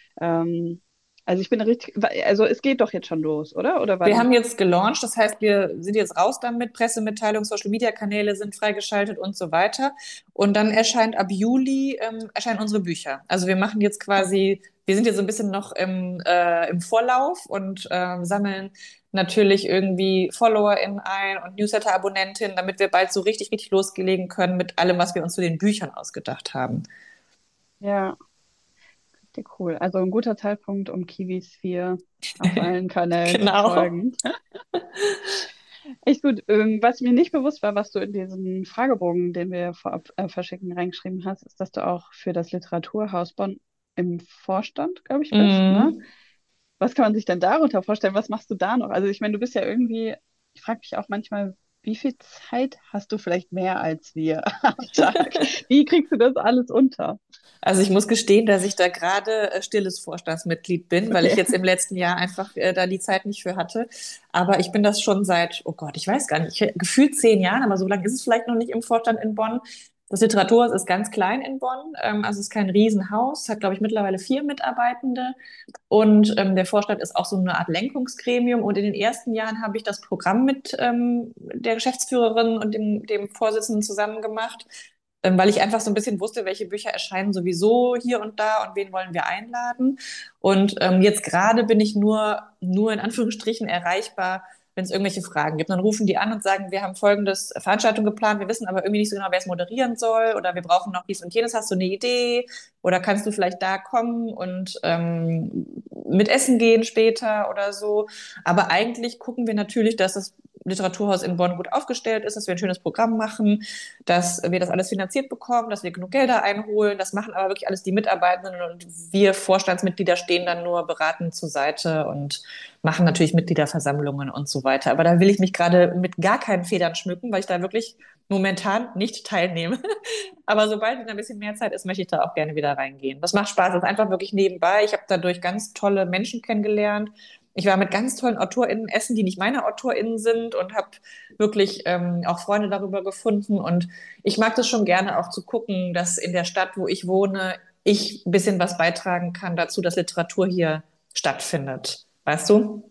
Ähm, also ich bin richtig, also es geht doch jetzt schon los, oder? Oder Wir wann? haben jetzt gelauncht, das heißt, wir sind jetzt raus damit, Pressemitteilungen, Social-Media-Kanäle sind freigeschaltet und so weiter. Und dann erscheint ab Juli ähm, erscheinen unsere Bücher. Also wir machen jetzt quasi, wir sind jetzt so ein bisschen noch im, äh, im Vorlauf und äh, sammeln natürlich irgendwie FollowerInnen ein und Newsletter-Abonnentinnen, damit wir bald so richtig, richtig loslegen können mit allem, was wir uns zu den Büchern ausgedacht haben. Ja, richtig cool. Also ein guter Zeitpunkt, um Kiwis vier auf allen Kanälen zu Genau. folgen. Echt gut. Ähm, was mir nicht bewusst war, was du in diesen Fragebogen, den wir vorab äh, verschicken, reingeschrieben hast, ist, dass du auch für das Literaturhaus Bonn im Vorstand, glaube ich, bist, ne? Mhm. Was kann man sich denn darunter vorstellen? Was machst du da noch? Also ich meine, du bist ja irgendwie, ich frage mich auch manchmal, wie viel Zeit hast du vielleicht mehr als wir am Tag? Wie kriegst du das alles unter? Also ich muss gestehen, dass ich da gerade äh, stilles Vorstandsmitglied bin, weil ich Okay. jetzt im letzten Jahr einfach äh, da die Zeit nicht für hatte. Aber ich bin das schon seit, oh Gott, ich weiß gar nicht, ich, gefühlt zehn Jahren, aber so lange ist es vielleicht noch nicht im Vorstand in Bonn. Das Literaturhaus ist ganz klein in Bonn, ähm, also es ist kein Riesenhaus, hat, glaube ich, mittlerweile vier Mitarbeitende. Und ähm, der Vorstand ist auch so eine Art Lenkungsgremium. Und in den ersten Jahren habe ich das Programm mit ähm, der Geschäftsführerin und dem, dem Vorsitzenden zusammen gemacht, ähm, weil ich einfach so ein bisschen wusste, welche Bücher erscheinen sowieso hier und da und wen wollen wir einladen. Und ähm, jetzt gerade bin ich nur, nur in Anführungsstrichen erreichbar, wenn es irgendwelche Fragen gibt. Dann rufen die an und sagen, wir haben folgendes Veranstaltung geplant, wir wissen aber irgendwie nicht so genau, wer es moderieren soll oder wir brauchen noch dies und jenes. Hast du eine Idee? Oder kannst du vielleicht da kommen und ähm, mit essen gehen später oder so? Aber eigentlich gucken wir natürlich, dass das Literaturhaus in Bonn gut aufgestellt ist, dass wir ein schönes Programm machen, dass wir das alles finanziert bekommen, dass wir genug Gelder einholen. Das machen aber wirklich alles die Mitarbeitenden und wir Vorstandsmitglieder stehen dann nur beratend zur Seite und machen natürlich Mitgliederversammlungen und so weiter. Aber da will ich mich gerade mit gar keinen Federn schmücken, weil ich da wirklich momentan nicht teilnehme. Aber sobald wieder ein bisschen mehr Zeit ist, möchte ich da auch gerne wieder reingehen. Das macht Spaß. Das ist einfach wirklich nebenbei. Ich habe dadurch ganz tolle Menschen kennengelernt. Ich war mit ganz tollen AutorInnen essen, die nicht meine AutorInnen sind und habe wirklich ähm, auch Freunde darüber gefunden. Und ich mag das schon gerne auch zu gucken, dass in der Stadt, wo ich wohne, ich ein bisschen was beitragen kann dazu, dass Literatur hier stattfindet. Weißt du?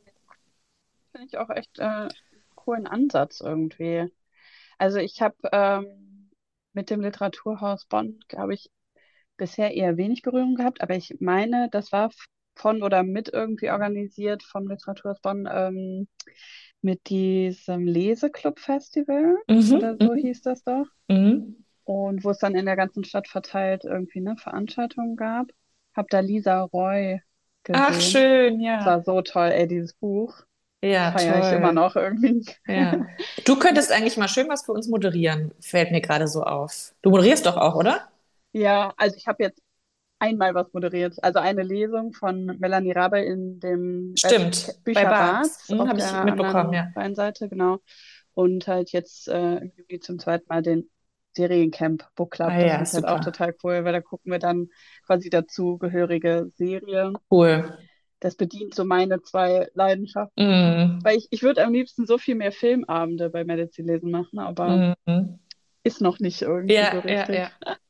Finde ich auch echt äh, einen coolen Ansatz irgendwie. Also ich habe ähm, mit dem Literaturhaus Bonn, glaube ich, bisher eher wenig Berührung gehabt, aber ich meine, das war f- von oder mit irgendwie organisiert vom Literaturhaus Bonn ähm, mit diesem Leseclub-Festival Mhm, oder so mhm, hieß das doch. mhm. Und wo es dann in der ganzen Stadt verteilt irgendwie eine Veranstaltung gab. Hab da Lisa Roy Ach, gesehen. schön, Es ja. war so toll, ey, dieses Buch Ja, feiere ich immer toll. noch irgendwie. Ja. Du könntest eigentlich mal schön was für uns moderieren, fällt mir gerade so auf. Du moderierst doch auch, oder? Ja, also ich habe jetzt einmal was moderiert. Also eine Lesung von Melanie Rabe in dem Bert Stimmt, bei Bücherrat Barts. Hm, auf habe der ich mitbekommen, anderen ja. Rheinseite, genau. Und halt jetzt äh, im Juli zum zweiten Mal den Seriencamp Book Club. Ah Das ja, finde ich halt auch super. total cool, weil da gucken wir dann quasi dazu gehörige Serien. Cool. Das bedient so meine zwei Leidenschaften. Mhm. Weil ich, ich würde am liebsten so viel mehr Filmabende bei Medizin lesen machen, aber Mhm. ist noch nicht irgendwie so Ja, ja, richtig. ja.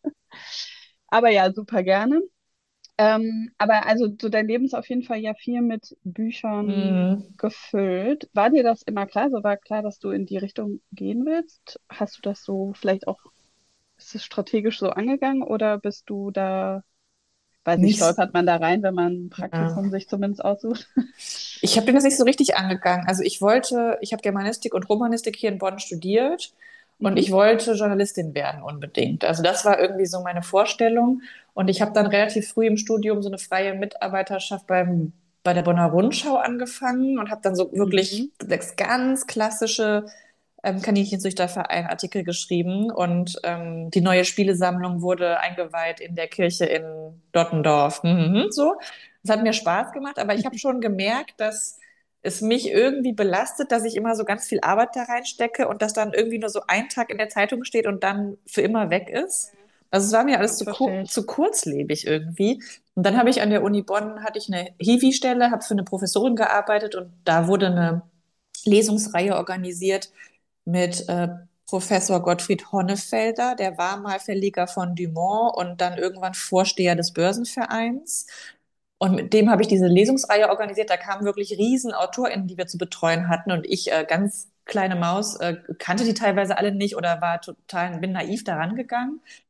Aber ja, super gerne. Ähm, aber also so dein Leben ist auf jeden Fall ja viel mit Büchern Mhm. gefüllt. War dir das immer klar? So war klar, dass du in die Richtung gehen willst? Hast du das so vielleicht auch, ist es strategisch so angegangen oder bist du da, weiß nicht, Nicht, stolpert man da rein, wenn man ein ja. Praktikum sich zumindest aussucht? Ich habe das nicht so richtig angegangen. Also ich wollte, ich habe Germanistik und Romanistik hier in Bonn studiert und Mhm. ich wollte Journalistin werden unbedingt. Also das war irgendwie so meine Vorstellung. Und ich habe dann relativ früh im Studium so eine freie Mitarbeiterschaft beim, bei der Bonner Rundschau angefangen und habe dann so Mhm. wirklich sechs ganz klassische ähm, Kaninchenzüchterverein Artikel geschrieben und ähm, die neue Spielesammlung wurde eingeweiht in der Kirche in Dottendorf. Mhm, so. Das hat mir Spaß gemacht, aber ich habe schon gemerkt, dass es mich irgendwie belastet, dass ich immer so ganz viel Arbeit da reinstecke und dass dann irgendwie nur so ein Tag in der Zeitung steht und dann für immer weg ist. Also es war mir Ja, alles das zu, ku verstehe ich. zu kurzlebig irgendwie. Und dann habe ich an der Uni Bonn hatte ich eine Hiwi-Stelle, habe für eine Professorin gearbeitet und da wurde eine Lesungsreihe organisiert mit äh, Professor Gottfried Honnefelder, der war mal Verleger von Dumont und dann irgendwann Vorsteher des Börsenvereins. Und mit dem habe ich diese Lesungsreihe organisiert. Da kamen wirklich riesen AutorInnen, die wir zu betreuen hatten. Und ich, äh, ganz kleine Maus, äh, kannte die teilweise alle nicht oder war total, bin naiv daran gegangen.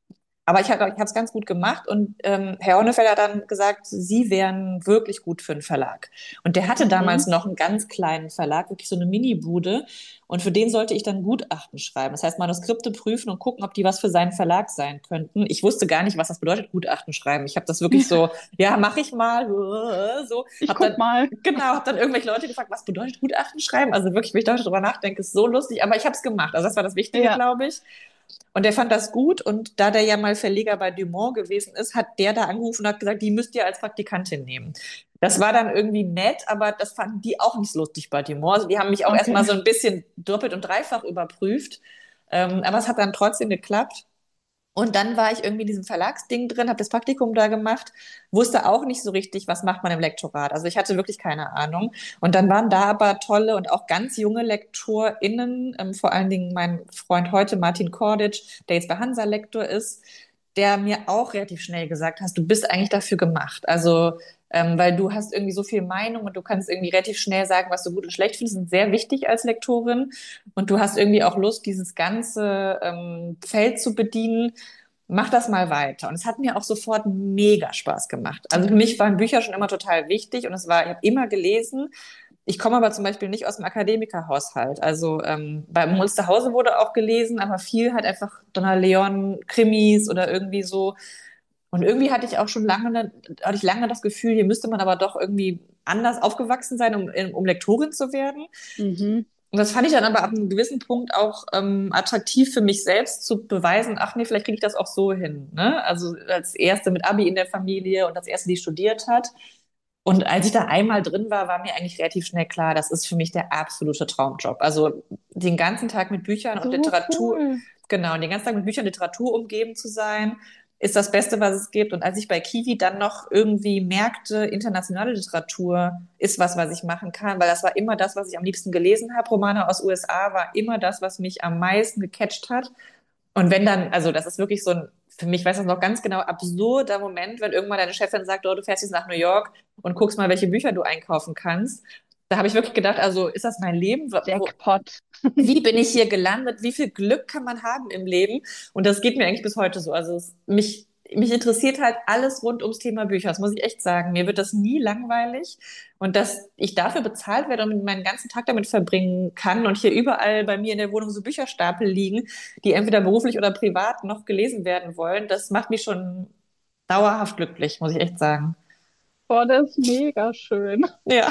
Aber ich habe ich habe es ganz gut gemacht und ähm, Herr Hornefeld hat dann gesagt, Sie wären wirklich gut für einen Verlag. Und der hatte damals Mhm. noch einen ganz kleinen Verlag, wirklich so eine Mini-Bude. Und für den sollte ich dann Gutachten schreiben. Das heißt, Manuskripte prüfen und gucken, ob die was für seinen Verlag sein könnten. Ich wusste gar nicht, was das bedeutet, Gutachten schreiben. Ich habe das wirklich so, ja, mache ich mal, so. Ich Hab guck dann, mal. genau, habe dann irgendwelche Leute gefragt, was bedeutet Gutachten schreiben? Also wirklich, wenn ich darüber nachdenke, ist so lustig. Aber ich habe es gemacht. Also das war das Wichtige, Ja, glaube ich. Und der fand das gut und da der ja mal Verleger bei Dumont gewesen ist, hat der da angerufen und hat gesagt, die müsst ihr als Praktikantin nehmen. Das war dann irgendwie nett, aber das fanden die auch nicht so lustig bei Dumont. Also die haben mich auch erstmal okay. so ein bisschen doppelt und dreifach überprüft. Ähm, aber es hat dann trotzdem geklappt. Und dann war ich irgendwie in diesem Verlagsding drin, habe das Praktikum da gemacht, wusste auch nicht so richtig, was macht man im Lektorat. Also ich hatte wirklich keine Ahnung. Und dann waren da aber tolle und auch ganz junge LektorInnen, ähm, vor allen Dingen mein Freund heute, Martin Kordic, der jetzt bei Hansa Lektor ist, der mir auch relativ schnell gesagt hat, du bist eigentlich dafür gemacht. Also, ähm, weil du hast irgendwie so viel Meinung und du kannst irgendwie relativ schnell sagen, was du gut und schlecht findest, das ist sehr wichtig als Lektorin. Und du hast irgendwie auch Lust, dieses ganze ähm, Feld zu bedienen. Mach das mal weiter. Und es hat mir auch sofort mega Spaß gemacht. Also für mich Mhm. waren Bücher schon immer total wichtig und es war, ich habe immer gelesen. Ich komme aber zum Beispiel nicht aus dem Akademikerhaushalt. Also ähm, bei uns zu Hause wurde auch gelesen, aber viel halt einfach Donna Leon, Krimis oder irgendwie so. Und irgendwie hatte ich auch schon lange, hatte ich lange das Gefühl, hier müsste man aber doch irgendwie anders aufgewachsen sein, um, um Lektorin zu werden. Mhm. Und das fand ich dann aber ab einem gewissen Punkt auch ähm, attraktiv für mich selbst zu beweisen, ach nee, vielleicht kriege ich das auch so hin. Ne? Also als Erste mit Abi in der Familie und als Erste, die studiert hat. Und als ich da einmal drin war, war mir eigentlich relativ schnell klar, das ist für mich der absolute Traumjob. Also den ganzen Tag mit Büchern und So Literatur, cool. genau, den ganzen Tag mit Büchern und Literatur umgeben zu sein, ist das Beste, was es gibt. Und als ich bei Kiwi dann noch irgendwie merkte, internationale Literatur ist was, was ich machen kann, weil das war immer das, was ich am liebsten gelesen habe. Romane aus U S A war immer das, was mich am meisten gecatcht hat. Und wenn dann, also das ist wirklich so ein, für mich weiß das noch ganz genau, absurder Moment, wenn irgendwann deine Chefin sagt, oh, du fährst jetzt nach New York und guckst mal, welche Bücher du einkaufen kannst. Da habe ich wirklich gedacht, also ist das mein Leben? Wo, Jackpot. wie bin ich hier gelandet? Wie viel Glück kann man haben im Leben? Und das geht mir eigentlich bis heute so. Also es, mich, mich interessiert halt alles rund ums Thema Bücher. Das muss ich echt sagen. Mir wird das nie langweilig. Und dass ich dafür bezahlt werde und meinen ganzen Tag damit verbringen kann und hier überall bei mir in der Wohnung so Bücherstapel liegen, die entweder beruflich oder privat noch gelesen werden wollen, das macht mich schon dauerhaft glücklich, muss ich echt sagen. Boah, das ist mega schön. Ja.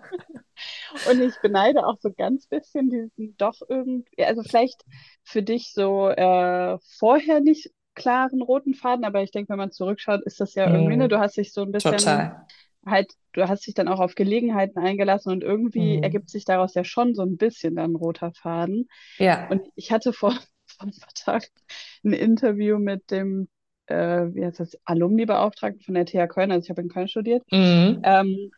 Und ich beneide auch so ganz bisschen diesen doch irgendwie, also vielleicht für dich so äh, vorher nicht klaren roten Faden, aber ich denke, wenn man zurückschaut, ist das ja irgendwie, ne, Mm, du hast dich so ein bisschen total. halt, du hast dich dann auch auf Gelegenheiten eingelassen und irgendwie Mm, ergibt sich daraus ja schon so ein bisschen dann ein roter Faden. Und ja. ich hatte vor, vor ein paar Tagen ein Interview mit dem, äh, wie heißt das, Alumni-Beauftragten von der T H Köln, also ich habe in Köln studiert. Mm, Ähm,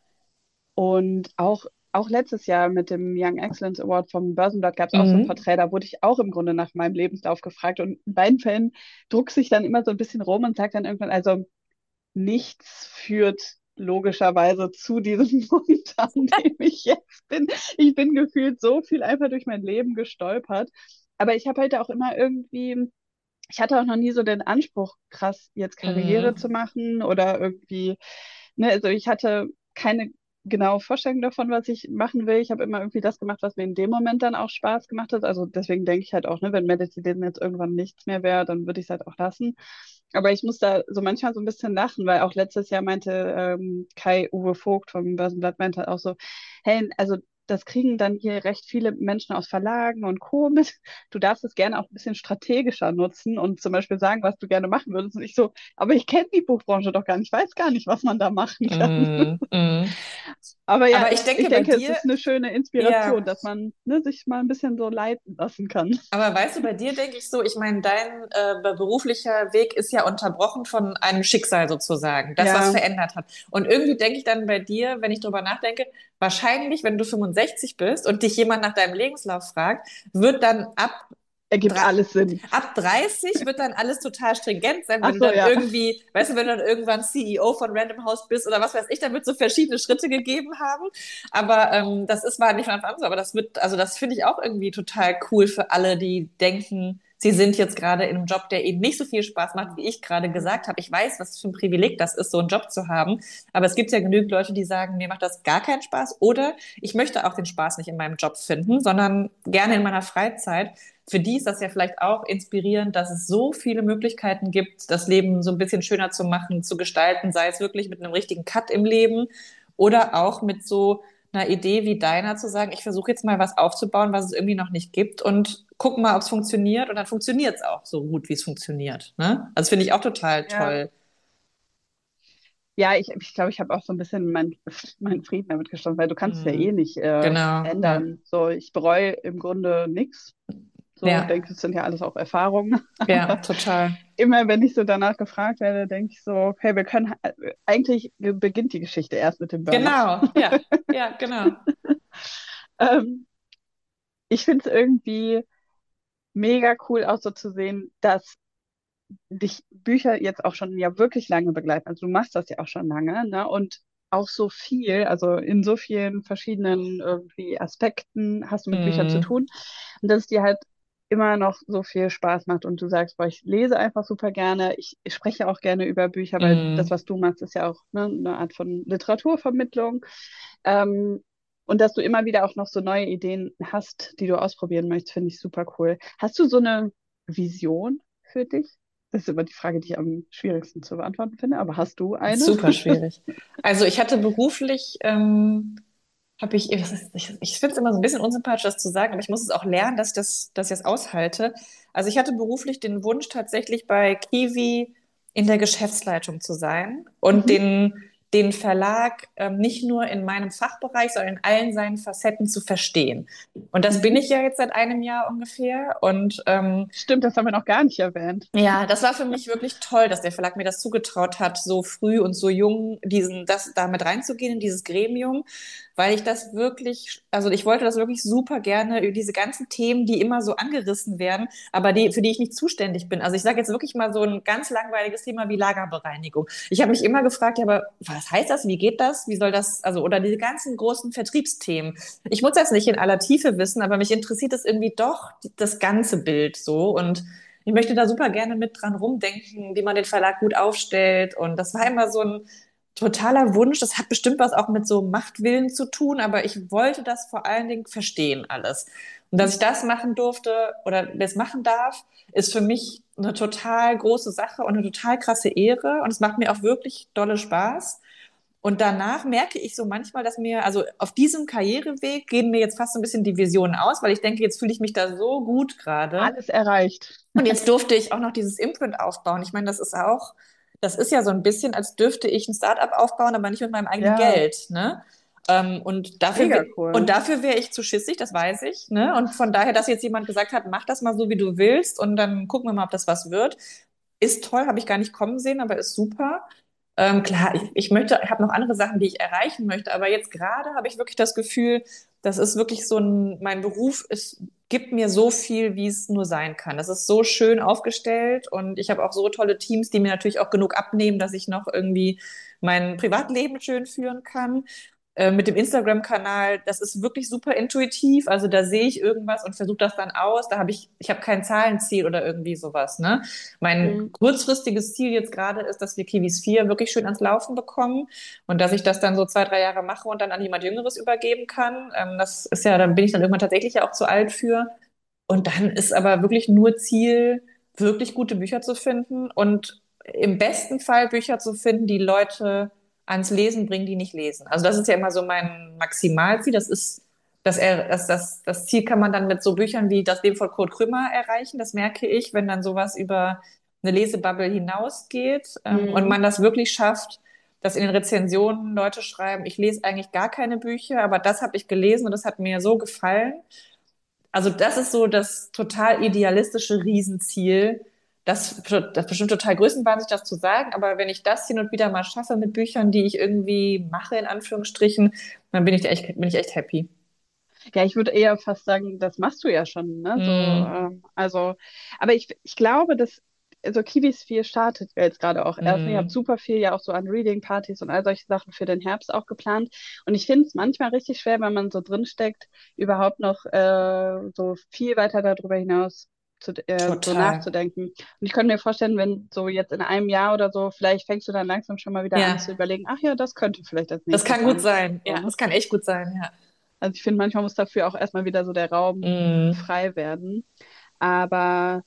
und auch, auch letztes Jahr mit dem Young Excellence Award vom Börsenblatt gab es auch so ein mm, Porträt, da wurde ich auch im Grunde nach meinem Lebenslauf gefragt. Und in beiden Fällen druckt sich dann immer so ein bisschen rum und sagt dann irgendwann, also nichts führt logischerweise zu diesem Punkt, an dem ich jetzt bin. Ich bin gefühlt so viel einfach durch mein Leben gestolpert. Aber ich habe halt auch immer irgendwie, ich hatte auch noch nie so den Anspruch, krass jetzt Karriere zu mm. machen oder irgendwie, ne, also ich hatte keine genaue Vorstellung davon, was ich machen will. Ich habe immer irgendwie das gemacht, was mir in dem Moment dann auch Spaß gemacht hat. Also deswegen denke ich halt auch, ne, wenn Medizin jetzt irgendwann nichts mehr wäre, dann würde ich es halt auch lassen. Aber ich muss da so manchmal so ein bisschen lachen, weil auch letztes Jahr meinte ähm, Kai-Uwe Vogt vom Börsenblatt meinte halt auch so, hey, also das kriegen dann hier recht viele Menschen aus Verlagen und Co. mit. Du darfst es gerne auch ein bisschen strategischer nutzen und zum Beispiel sagen, was du gerne machen würdest. Und ich so, aber ich kenne die Buchbranche doch gar nicht, ich weiß gar nicht, was man da machen kann. Mm, mm. Aber ja, Aber ich ich denke bei denke, es dir, ist eine schöne Inspiration, ja, dass man ne, sich mal ein bisschen so leiten lassen kann. aber weißt du, bei dir denke ich so, ich meine, dein äh, beruflicher Weg ist ja unterbrochen von einem Schicksal sozusagen, das, was Ja, verändert hat. Und irgendwie denke ich dann bei dir, wenn ich drüber nachdenke, wahrscheinlich, wenn du fünfundsechzig bist und dich jemand nach deinem Lebenslauf fragt, wird dann ab ergibt drei- alles Sinn. ab dreißig wird dann alles total stringent sein, Ach wenn du so, dann ja. irgendwie, weißt du, wenn du dann irgendwann C E O von Random House bist oder was weiß ich, dann wird es so verschiedene Schritte gegeben haben. Aber ähm, das ist war nicht von Anfang an so, aber das wird, also das finde ich auch irgendwie total cool für alle, die denken, Sie sind jetzt gerade in einem Job, der Ihnen nicht so viel Spaß macht, wie ich gerade gesagt habe. Ich weiß, was für ein Privileg das ist, so einen Job zu haben. Aber es gibt ja genügend Leute, die sagen, mir macht das gar keinen Spaß oder ich möchte auch den Spaß nicht in meinem Job finden, sondern gerne in meiner Freizeit. Für die ist das ja vielleicht auch inspirierend, dass es so viele Möglichkeiten gibt, das Leben so ein bisschen schöner zu machen, zu gestalten, sei es wirklich mit einem richtigen Cut im Leben oder auch mit so einer Idee wie deiner zu sagen, ich versuche jetzt mal was aufzubauen, was es irgendwie noch nicht gibt und guck mal, ob es funktioniert und dann funktioniert es auch so gut, wie es funktioniert. Ne? Also finde ich auch total Ja. toll. Ja, ich ich, glaube, ich habe auch so ein bisschen mein, meinen Frieden damit geschlossen, weil du kannst es ja eh Mhm. nicht äh, Genau, ja. ändern. So, ich bereue im Grunde nichts. So, Ja, denke, es sind ja alles auch Erfahrungen. ja, Aber total. immer wenn ich so danach gefragt werde, denke ich so, okay, wir können, äh, eigentlich beginnt die Geschichte erst mit dem Burnout. Genau, ja, ja, genau. Ähm, Ich finde es irgendwie mega cool auch so zu sehen, dass dich Bücher jetzt auch schon ja wirklich lange begleiten. Also du machst das ja auch schon lange, ne? Und auch so viel, also in so vielen verschiedenen irgendwie Aspekten hast du mit Büchern zu Mhm. tun. Und dass es dir halt immer noch so viel Spaß macht und du sagst, boah, ich lese einfach super gerne. Ich, ich spreche auch gerne über Bücher, weil das, Mhm. was du machst, ist ja auch ne, eine Art von Literaturvermittlung. Ähm, und dass du immer wieder auch noch so neue Ideen hast, die du ausprobieren möchtest, finde ich super cool. Hast du so eine Vision für dich? Das ist immer die Frage, die ich am schwierigsten zu beantworten finde, aber hast du eine? Super schwierig. Also ich hatte beruflich, ähm, habe ich, das ist, ich, ich finde es immer so ein bisschen unsympathisch, das zu sagen, aber ich muss es auch lernen, dass ich das, dass ich das aushalte. Also ich hatte beruflich den Wunsch, tatsächlich bei Kiwi in der Geschäftsleitung zu sein und Mhm. den, den Verlag ähm, nicht nur in meinem Fachbereich, sondern in allen seinen Facetten zu verstehen. Und das bin Mhm. ich ja jetzt seit einem Jahr ungefähr. Und ähm, Stimmt, das haben wir noch gar nicht erwähnt. ja, das war für mich wirklich toll, dass der Verlag mir das zugetraut hat, so früh und so jung diesen, das damit reinzugehen in dieses Gremium, weil ich das wirklich, also ich wollte das wirklich super gerne über diese ganzen Themen, die immer so angerissen werden, aber die, für die ich nicht zuständig bin. Also ich sage jetzt wirklich mal so ein ganz langweiliges Thema wie Lagerbereinigung. Ich habe mich immer gefragt, ja, aber was heißt das? Wie geht das? Wie soll das? Also oder diese ganzen großen Vertriebsthemen. Ich muss das nicht in aller Tiefe wissen, aber mich interessiert es irgendwie doch das ganze Bild so und ich möchte da super gerne mit dran rumdenken, wie man den Verlag gut aufstellt. Und das war immer so ein totaler Wunsch. Das hat bestimmt was auch mit so Machtwillen zu tun, aber ich wollte das vor allen Dingen verstehen alles. Und dass ich das machen durfte oder das machen darf, ist für mich eine total große Sache und eine total krasse Ehre. Und es macht mir auch wirklich dolle Spaß. Und danach merke ich so manchmal, dass mir, also auf diesem Karriereweg gehen mir jetzt fast so ein bisschen die Visionen aus, weil ich denke, jetzt fühle ich mich da so gut gerade. Alles erreicht. Und jetzt durfte ich auch noch dieses Imprint aufbauen. Ich meine, das ist auch, das ist ja so ein bisschen, als dürfte ich ein Startup aufbauen, aber nicht mit meinem eigenen Ja, Geld, ne? Ähm, und dafür, mega wär- und cool. dafür wäre ich zu schissig, das weiß ich, ne? Und von daher, dass jetzt jemand gesagt hat, mach das mal so, wie du willst, und dann gucken wir mal, ob das was wird, ist toll, habe ich gar nicht kommen sehen, aber ist super. Ähm, klar, ich, ich möchte, ich habe noch andere Sachen, die ich erreichen möchte, aber jetzt gerade habe ich wirklich das Gefühl, das ist wirklich so ein, mein Beruf ist, gibt mir so viel, wie es nur sein kann. Das ist so schön aufgestellt und ich habe auch so tolle Teams, die mir natürlich auch genug abnehmen, dass ich noch irgendwie mein Privatleben schön führen kann. Äh, mit dem Instagram-Kanal, das ist wirklich super intuitiv. Also da sehe ich irgendwas und versuche das dann aus. Da habe ich, ich habe kein Zahlenziel oder irgendwie sowas, ne? Mein Mhm. kurzfristiges Ziel jetzt gerade ist, dass wir Kiwis vier wirklich schön ans Laufen bekommen und dass ich das dann so zwei, drei Jahre mache und dann an jemand Jüngeres übergeben kann. Ähm, das ist ja, dann bin ich dann irgendwann tatsächlich ja auch zu alt für. Und dann ist aber wirklich nur Ziel, wirklich gute Bücher zu finden und im besten Fall Bücher zu finden, die Leute ans Lesen bringen, die nicht lesen. Also das ist ja immer so mein Maximalziel. Das ist, dass er, dass das, das Ziel kann man dann mit so Büchern wie Das Leben von Kurt Krömer erreichen. Das merke ich, wenn dann sowas über eine Lesebubble hinausgeht, ähm, und Mhm. man das wirklich schafft, dass in den Rezensionen Leute schreiben, ich lese eigentlich gar keine Bücher, aber das habe ich gelesen und das hat mir so gefallen. Also das ist so das total idealistische Riesenziel. Das, das bestimmt total größenwahnsinnig, das zu sagen, aber wenn ich das hin und wieder mal schaffe mit Büchern, die ich irgendwie mache, in Anführungsstrichen, dann bin ich echt, bin ich echt happy. Ja, ich würde eher fast sagen, das machst du ja schon, ne? So, Mm, ähm, also, aber ich, ich glaube, dass, also Kiwis vier startet ja jetzt gerade auch erst. Ne? Ihr habt mm, super viel ja auch so an Reading-Partys und all solche Sachen für den Herbst auch geplant. Und ich finde es manchmal richtig schwer, wenn man so drinsteckt, überhaupt noch äh, so viel weiter darüber hinaus zu, äh, so Total. nachzudenken. Und ich könnte mir vorstellen, wenn so jetzt in einem Jahr oder so, vielleicht fängst du dann langsam schon mal wieder an zu Ja, überlegen, ach ja, das könnte vielleicht als das nächstes kann gut anstehen. sein. So, Ja, ne? das kann echt gut sein, ja. Also ich finde, manchmal muss dafür auch erstmal wieder so der Raum Mm, frei werden. Aber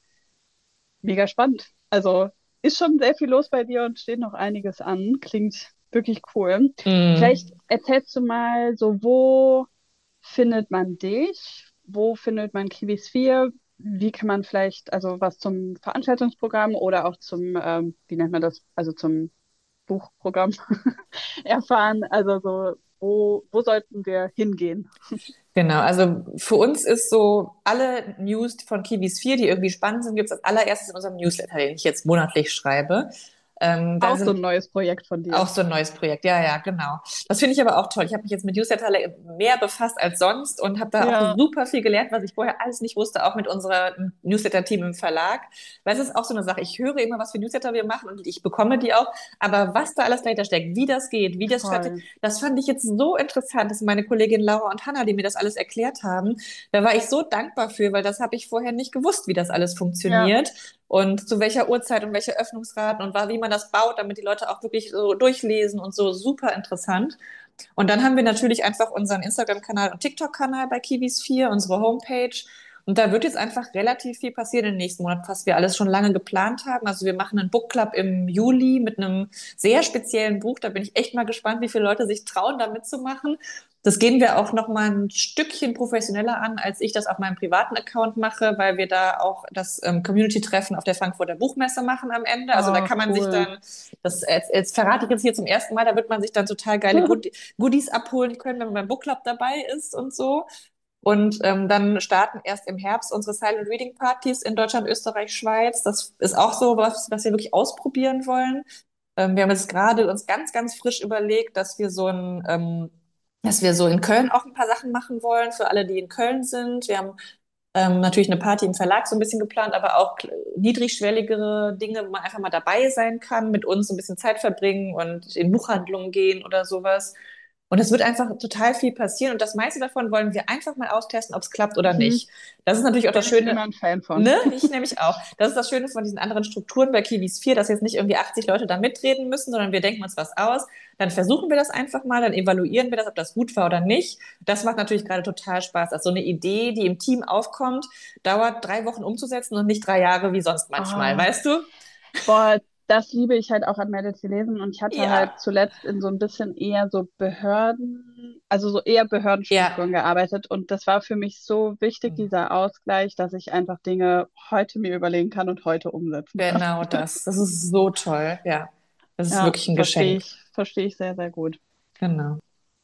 mega spannend. Also ist schon sehr viel los bei dir und steht noch einiges an. Klingt wirklich cool. mm. Vielleicht erzählst du mal so, wo findet man dich? Wo findet man Kiwis vier? Wie kann man vielleicht, also was zum Veranstaltungsprogramm oder auch zum, ähm, wie nennt man das, also zum Buchprogramm erfahren? Also so, wo, wo sollten wir hingehen? Genau, also für uns ist so, alle News von Kiwis vier, die irgendwie spannend sind, gibt es als allererstes in unserem Newsletter, den ich jetzt monatlich schreibe. Ähm, da Auch so sind ein neues Projekt von auch dir. so ein neues Projekt, ja, ja, genau. Das finde ich aber auch toll. Ich habe mich jetzt mit Newsletter le- mehr befasst als sonst und habe da auch Ja, super viel gelernt, was ich vorher alles nicht wusste, auch mit unserem Newsletter-Team im Verlag. Weil es ist auch so eine Sache, ich höre immer, was für Newsletter wir machen und ich bekomme die auch. Aber was da alles dahinter steckt, wie das geht, wie das stattfindet, voll. das fand ich jetzt so interessant, dass meine Kollegin Laura und Hanna, die mir das alles erklärt haben, da war ich so dankbar für, weil das habe ich vorher nicht gewusst, wie das alles Ja. funktioniert und zu welcher Uhrzeit und welche Öffnungsraten und wie man das baut, damit die Leute auch wirklich so durchlesen und so super interessant. Und dann haben wir natürlich einfach unseren Instagram-Kanal und TikTok-Kanal bei Kiwis vier, unsere Homepage. Und da wird jetzt einfach relativ viel passieren in den nächsten Monaten, was wir alles schon lange geplant haben. Also wir machen einen Book Club im Juli mit einem sehr speziellen Buch. Da bin ich echt mal gespannt, wie viele Leute sich trauen, da mitzumachen. Das gehen wir auch noch mal ein Stückchen professioneller an, als ich das auf meinem privaten Account mache, weil wir da auch das ähm, Community-Treffen auf der Frankfurter Buchmesse machen am Ende. Also da Oh, kann man sich cool. dann, das jetzt, jetzt verrate ich jetzt hier zum ersten Mal, da wird man sich dann total geile Goodie, Goodies abholen können, wenn man beim Book Club dabei ist und so. Und ähm, dann starten erst im Herbst unsere Silent Reading Partys in Deutschland, Österreich, Schweiz. Das ist auch so was, was wir wirklich ausprobieren wollen. Ähm, wir haben jetzt gerade uns ganz, ganz frisch überlegt, dass wir so ein, ähm, dass wir so in Köln auch ein paar Sachen machen wollen für alle, die in Köln sind. Wir haben ähm, natürlich eine Party im Verlag so ein bisschen geplant, aber auch kl- niedrigschwelligere Dinge, wo man einfach mal dabei sein kann, mit uns ein bisschen Zeit verbringen und in Buchhandlungen gehen oder sowas. Und es wird einfach total viel passieren und das meiste davon wollen wir einfach mal austesten, ob es klappt oder Mhm. nicht. Das ist natürlich auch Bin das ich Schöne, immer ein Fan von. ne? Ich nämlich auch. Das ist das Schöne von diesen anderen Strukturen bei Kiwis vier, dass jetzt nicht irgendwie achtzig Leute da mitreden müssen, sondern wir denken uns was aus. Dann versuchen wir das einfach mal, dann evaluieren wir das, ob das gut war oder nicht. Das macht natürlich gerade total Spaß. Also so eine Idee, die im Team aufkommt, dauert drei Wochen umzusetzen und nicht drei Jahre wie sonst manchmal, Ah, weißt du? boah, das liebe ich halt auch an Mädels, die lesen. Und ich hatte halt Ja, zuletzt in so ein bisschen eher so Behörden, also so eher Behördenstrukturen ja, gearbeitet. Und das war für mich so wichtig, dieser Ausgleich, dass ich einfach Dinge heute mir überlegen kann und heute umsetzen kann. genau das. Das ist so toll. Ja, das ist Ja, wirklich ein verstehe Geschenk. ich, verstehe ich sehr, sehr gut. Genau.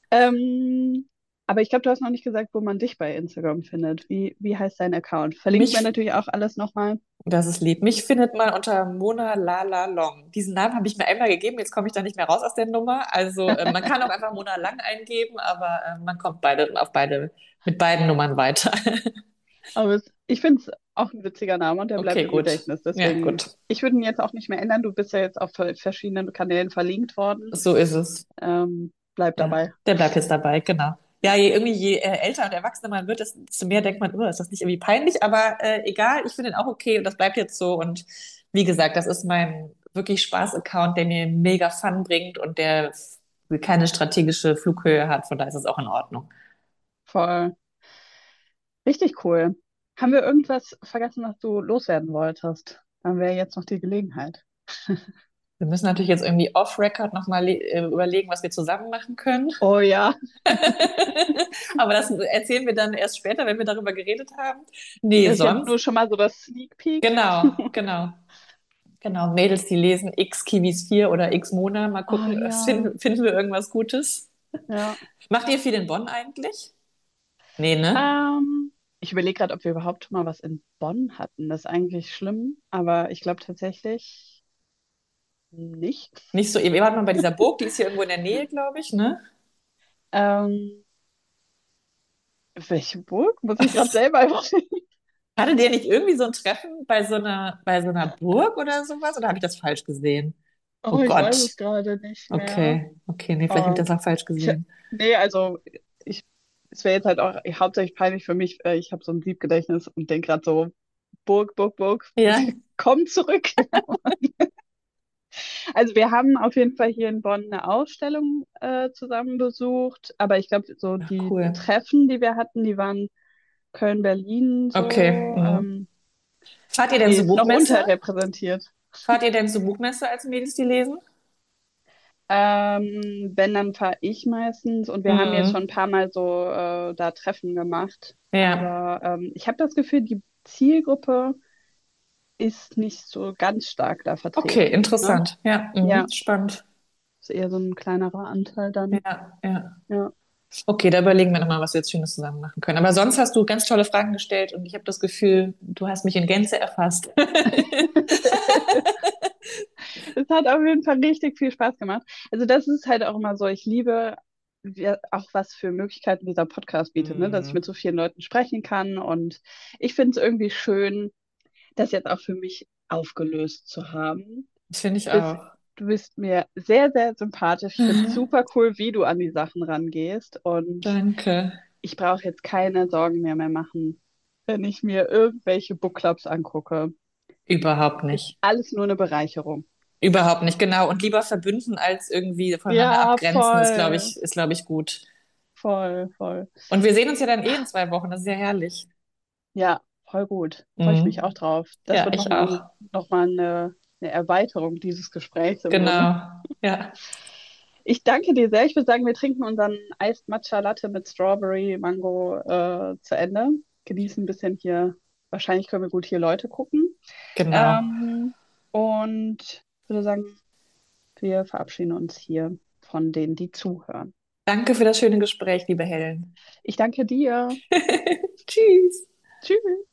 Ähm, aber ich glaube, du hast noch nicht gesagt, wo man dich bei Instagram findet. Wie, wie heißt dein Account? Verlinken wir Mich natürlich auch alles nochmal. Das ist lieb. Mich findet man unter Mona Lala Long. Diesen Namen habe ich mir einmal gegeben, jetzt komme ich da nicht mehr raus aus der Nummer. Also äh, man kann auch einfach Mona Lang eingeben, aber äh, man kommt beide auf beide mit beiden Nummern weiter. Aber es, ich finde es auch ein witziger Name und der bleibt Okay, im gut. Gedächtnis. Ja, Deswegen, gut. ich würde ihn jetzt auch nicht mehr ändern. Du bist ja jetzt auf ver- verschiedenen Kanälen verlinkt worden. So ist es. Ähm, bleib Ja, dabei. der bleibt jetzt dabei, genau. Ja, je, irgendwie je äh, älter und erwachsener man wird, desto mehr denkt man, oh, ist das nicht irgendwie peinlich? Aber äh, egal, ich finde ihn auch okay und das bleibt jetzt so. Und wie gesagt, das ist mein wirklich Spaß-Account, der mir mega Fun bringt und der keine strategische Flughöhe hat. Von daher ist es auch in Ordnung. Voll. Richtig cool. Haben wir irgendwas vergessen, was du loswerden wolltest? Dann wäre jetzt noch die Gelegenheit. Wir müssen natürlich jetzt irgendwie off-Record nochmal äh, überlegen, was wir zusammen machen können. Oh ja, Aber das erzählen wir dann erst später, wenn wir darüber geredet haben. Nee, das ist jetzt sonst. nur schon mal so das Sneak Peek. Genau, genau. Genau, Mädels, die lesen X Kiwis vier oder X Mona. Mal Oh gucken, äh, ja, finden, finden wir irgendwas Gutes. ja. Macht ihr viel in Bonn eigentlich? Nee, ne? Ähm, ich überlege gerade, ob wir überhaupt schon mal was in Bonn hatten. Das ist eigentlich schlimm, aber ich glaube tatsächlich nicht. Nicht so. Ihr wart mal bei dieser Burg, die ist hier irgendwo in der Nähe, glaube ich, ne? Ähm, welche Burg? Muss ich gerade selber überlegen. Hattet ihr nicht irgendwie so ein Treffen bei so einer, bei so einer Burg oder sowas? Oder habe ich das falsch gesehen? Oh Oh, ich weiß Gott. es gerade nicht mehr. Okay. Okay, nee, vielleicht habe ich Oh, das auch falsch ich, gesehen. nee, also ich, es wäre jetzt halt auch hauptsächlich peinlich für mich. äh, Ich habe so ein Siebgedächtnis und denke gerade so, Burg, Burg, Burg, Ja. komm zurück. Also wir haben auf jeden Fall hier in Bonn eine Ausstellung äh, zusammen besucht, aber ich glaube, so Ach, die cool. Treffen, die wir hatten, die waren Köln, Berlin Okay. so. Mhm. Ähm, Fahrt ihr denn die zur ist noch Buchmesse? unterrepräsentiert. Fahrt ihr denn zur Buchmesse als Mädels, die lesen? Ähm, wenn, dann fahre ich meistens und wir haben jetzt schon ein Mhm. paar Mal so äh, da Treffen gemacht. Ja. Aber ähm, ich habe das Gefühl, die Zielgruppe ist nicht so ganz stark da Okay, vertreten. Ne? interessant. Ja, mhm. Ja, Spannend. ist eher so ein kleinerer Anteil dann. Ja, ja. Ja. Okay, da überlegen wir nochmal, was wir jetzt Schönes zusammen machen können. Aber sonst hast du ganz tolle Fragen gestellt und ich habe das Gefühl, du hast mich in Gänze erfasst. Es hat auf jeden Fall richtig viel Spaß gemacht. Also das ist halt auch immer so, ich liebe wie, auch was für Möglichkeiten dieser Podcast bietet, ne? Dass ich mit Mhm. so vielen Leuten sprechen kann und ich finde es irgendwie schön, das jetzt auch für mich aufgelöst zu haben. Das finde Du ich bist, auch. du bist mir sehr, sehr sympathisch. Ich finde es super cool, wie du an die Sachen rangehst und Danke. ich brauche jetzt keine Sorgen mehr mehr machen, wenn ich mir irgendwelche Book Clubs angucke. Überhaupt Ist nicht. alles nur eine Bereicherung. Überhaupt nicht, genau. Und lieber verbünden als irgendwie voneinander Ja, abgrenzen, ist, glaube voll, ich, ist, glaube ich, gut. voll, voll. Und wir sehen uns ja dann eh in zwei Wochen. Das ist ja herrlich. Ja, voll gut. Freue ich mich auch Mhm. drauf. Das Ja, wird ich nochmal auch. noch mal eine, eine Erweiterung dieses Gesprächs im Grunde. Genau. Ja. Ich danke dir sehr. Ich würde sagen, wir trinken unseren Iced Matcha Latte mit Strawberry Mango äh, zu Ende. Genießen ein bisschen hier. Wahrscheinlich können wir gut hier Leute gucken. Genau. Ähm, und würde sagen, wir verabschieden uns hier von denen, die zuhören. Danke für das schöne Gespräch, liebe Helen. Ich danke dir. Tschüss. Tschüss.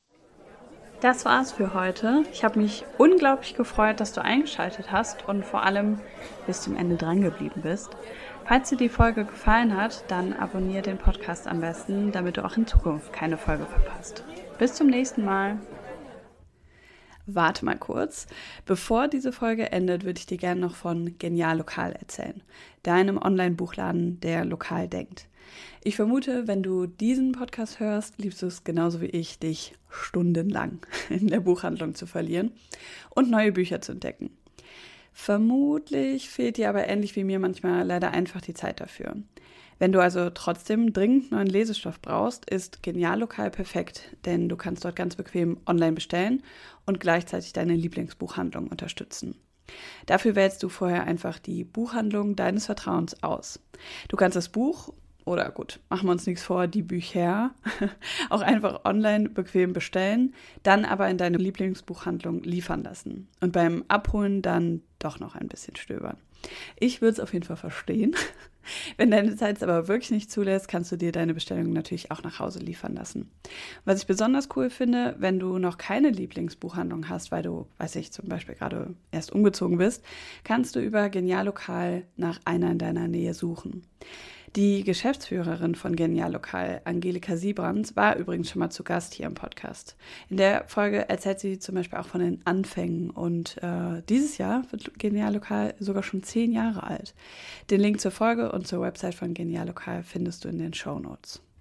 Das war's für heute. Ich habe mich unglaublich gefreut, dass du eingeschaltet hast und vor allem bis zum Ende dran geblieben bist. Falls dir die Folge gefallen hat, dann abonniere den Podcast am besten, damit du auch in Zukunft keine Folge verpasst. Bis zum nächsten Mal. Warte mal kurz. Bevor diese Folge endet, würde ich dir gerne noch von Genial Lokal erzählen, deinem Online-Buchladen, der lokal denkt. Ich vermute, wenn du diesen Podcast hörst, liebst du es genauso wie ich, dich stundenlang in der Buchhandlung zu verlieren und neue Bücher zu entdecken. Vermutlich fehlt dir aber ähnlich wie mir manchmal leider einfach die Zeit dafür. Wenn du also trotzdem dringend neuen Lesestoff brauchst, ist Genial Lokal perfekt, denn du kannst dort ganz bequem online bestellen und gleichzeitig deine Lieblingsbuchhandlung unterstützen. Dafür wählst du vorher einfach die Buchhandlung deines Vertrauens aus. Du kannst das Buch, oder gut, machen wir uns nichts vor, die Bücher, auch einfach online bequem bestellen, dann aber in deine Lieblingsbuchhandlung liefern lassen und beim Abholen dann doch noch ein bisschen stöbern. Ich würde es auf jeden Fall verstehen. Wenn deine Zeit es aber wirklich nicht zulässt, kannst du dir deine Bestellung natürlich auch nach Hause liefern lassen. Was ich besonders cool finde, wenn du noch keine Lieblingsbuchhandlung hast, weil du, weiß ich, zum Beispiel gerade erst umgezogen bist, kannst du über Genial Lokal nach einer in deiner Nähe suchen. Die Geschäftsführerin von Genial Lokal, Angelika Siebrans, war übrigens schon mal zu Gast hier im Podcast. In der Folge erzählt sie zum Beispiel auch von den Anfängen und äh, dieses Jahr wird Genial Lokal sogar schon zehn Jahre alt. Den Link zur Folge und zur Website von Genial Lokal findest du in den Shownotes.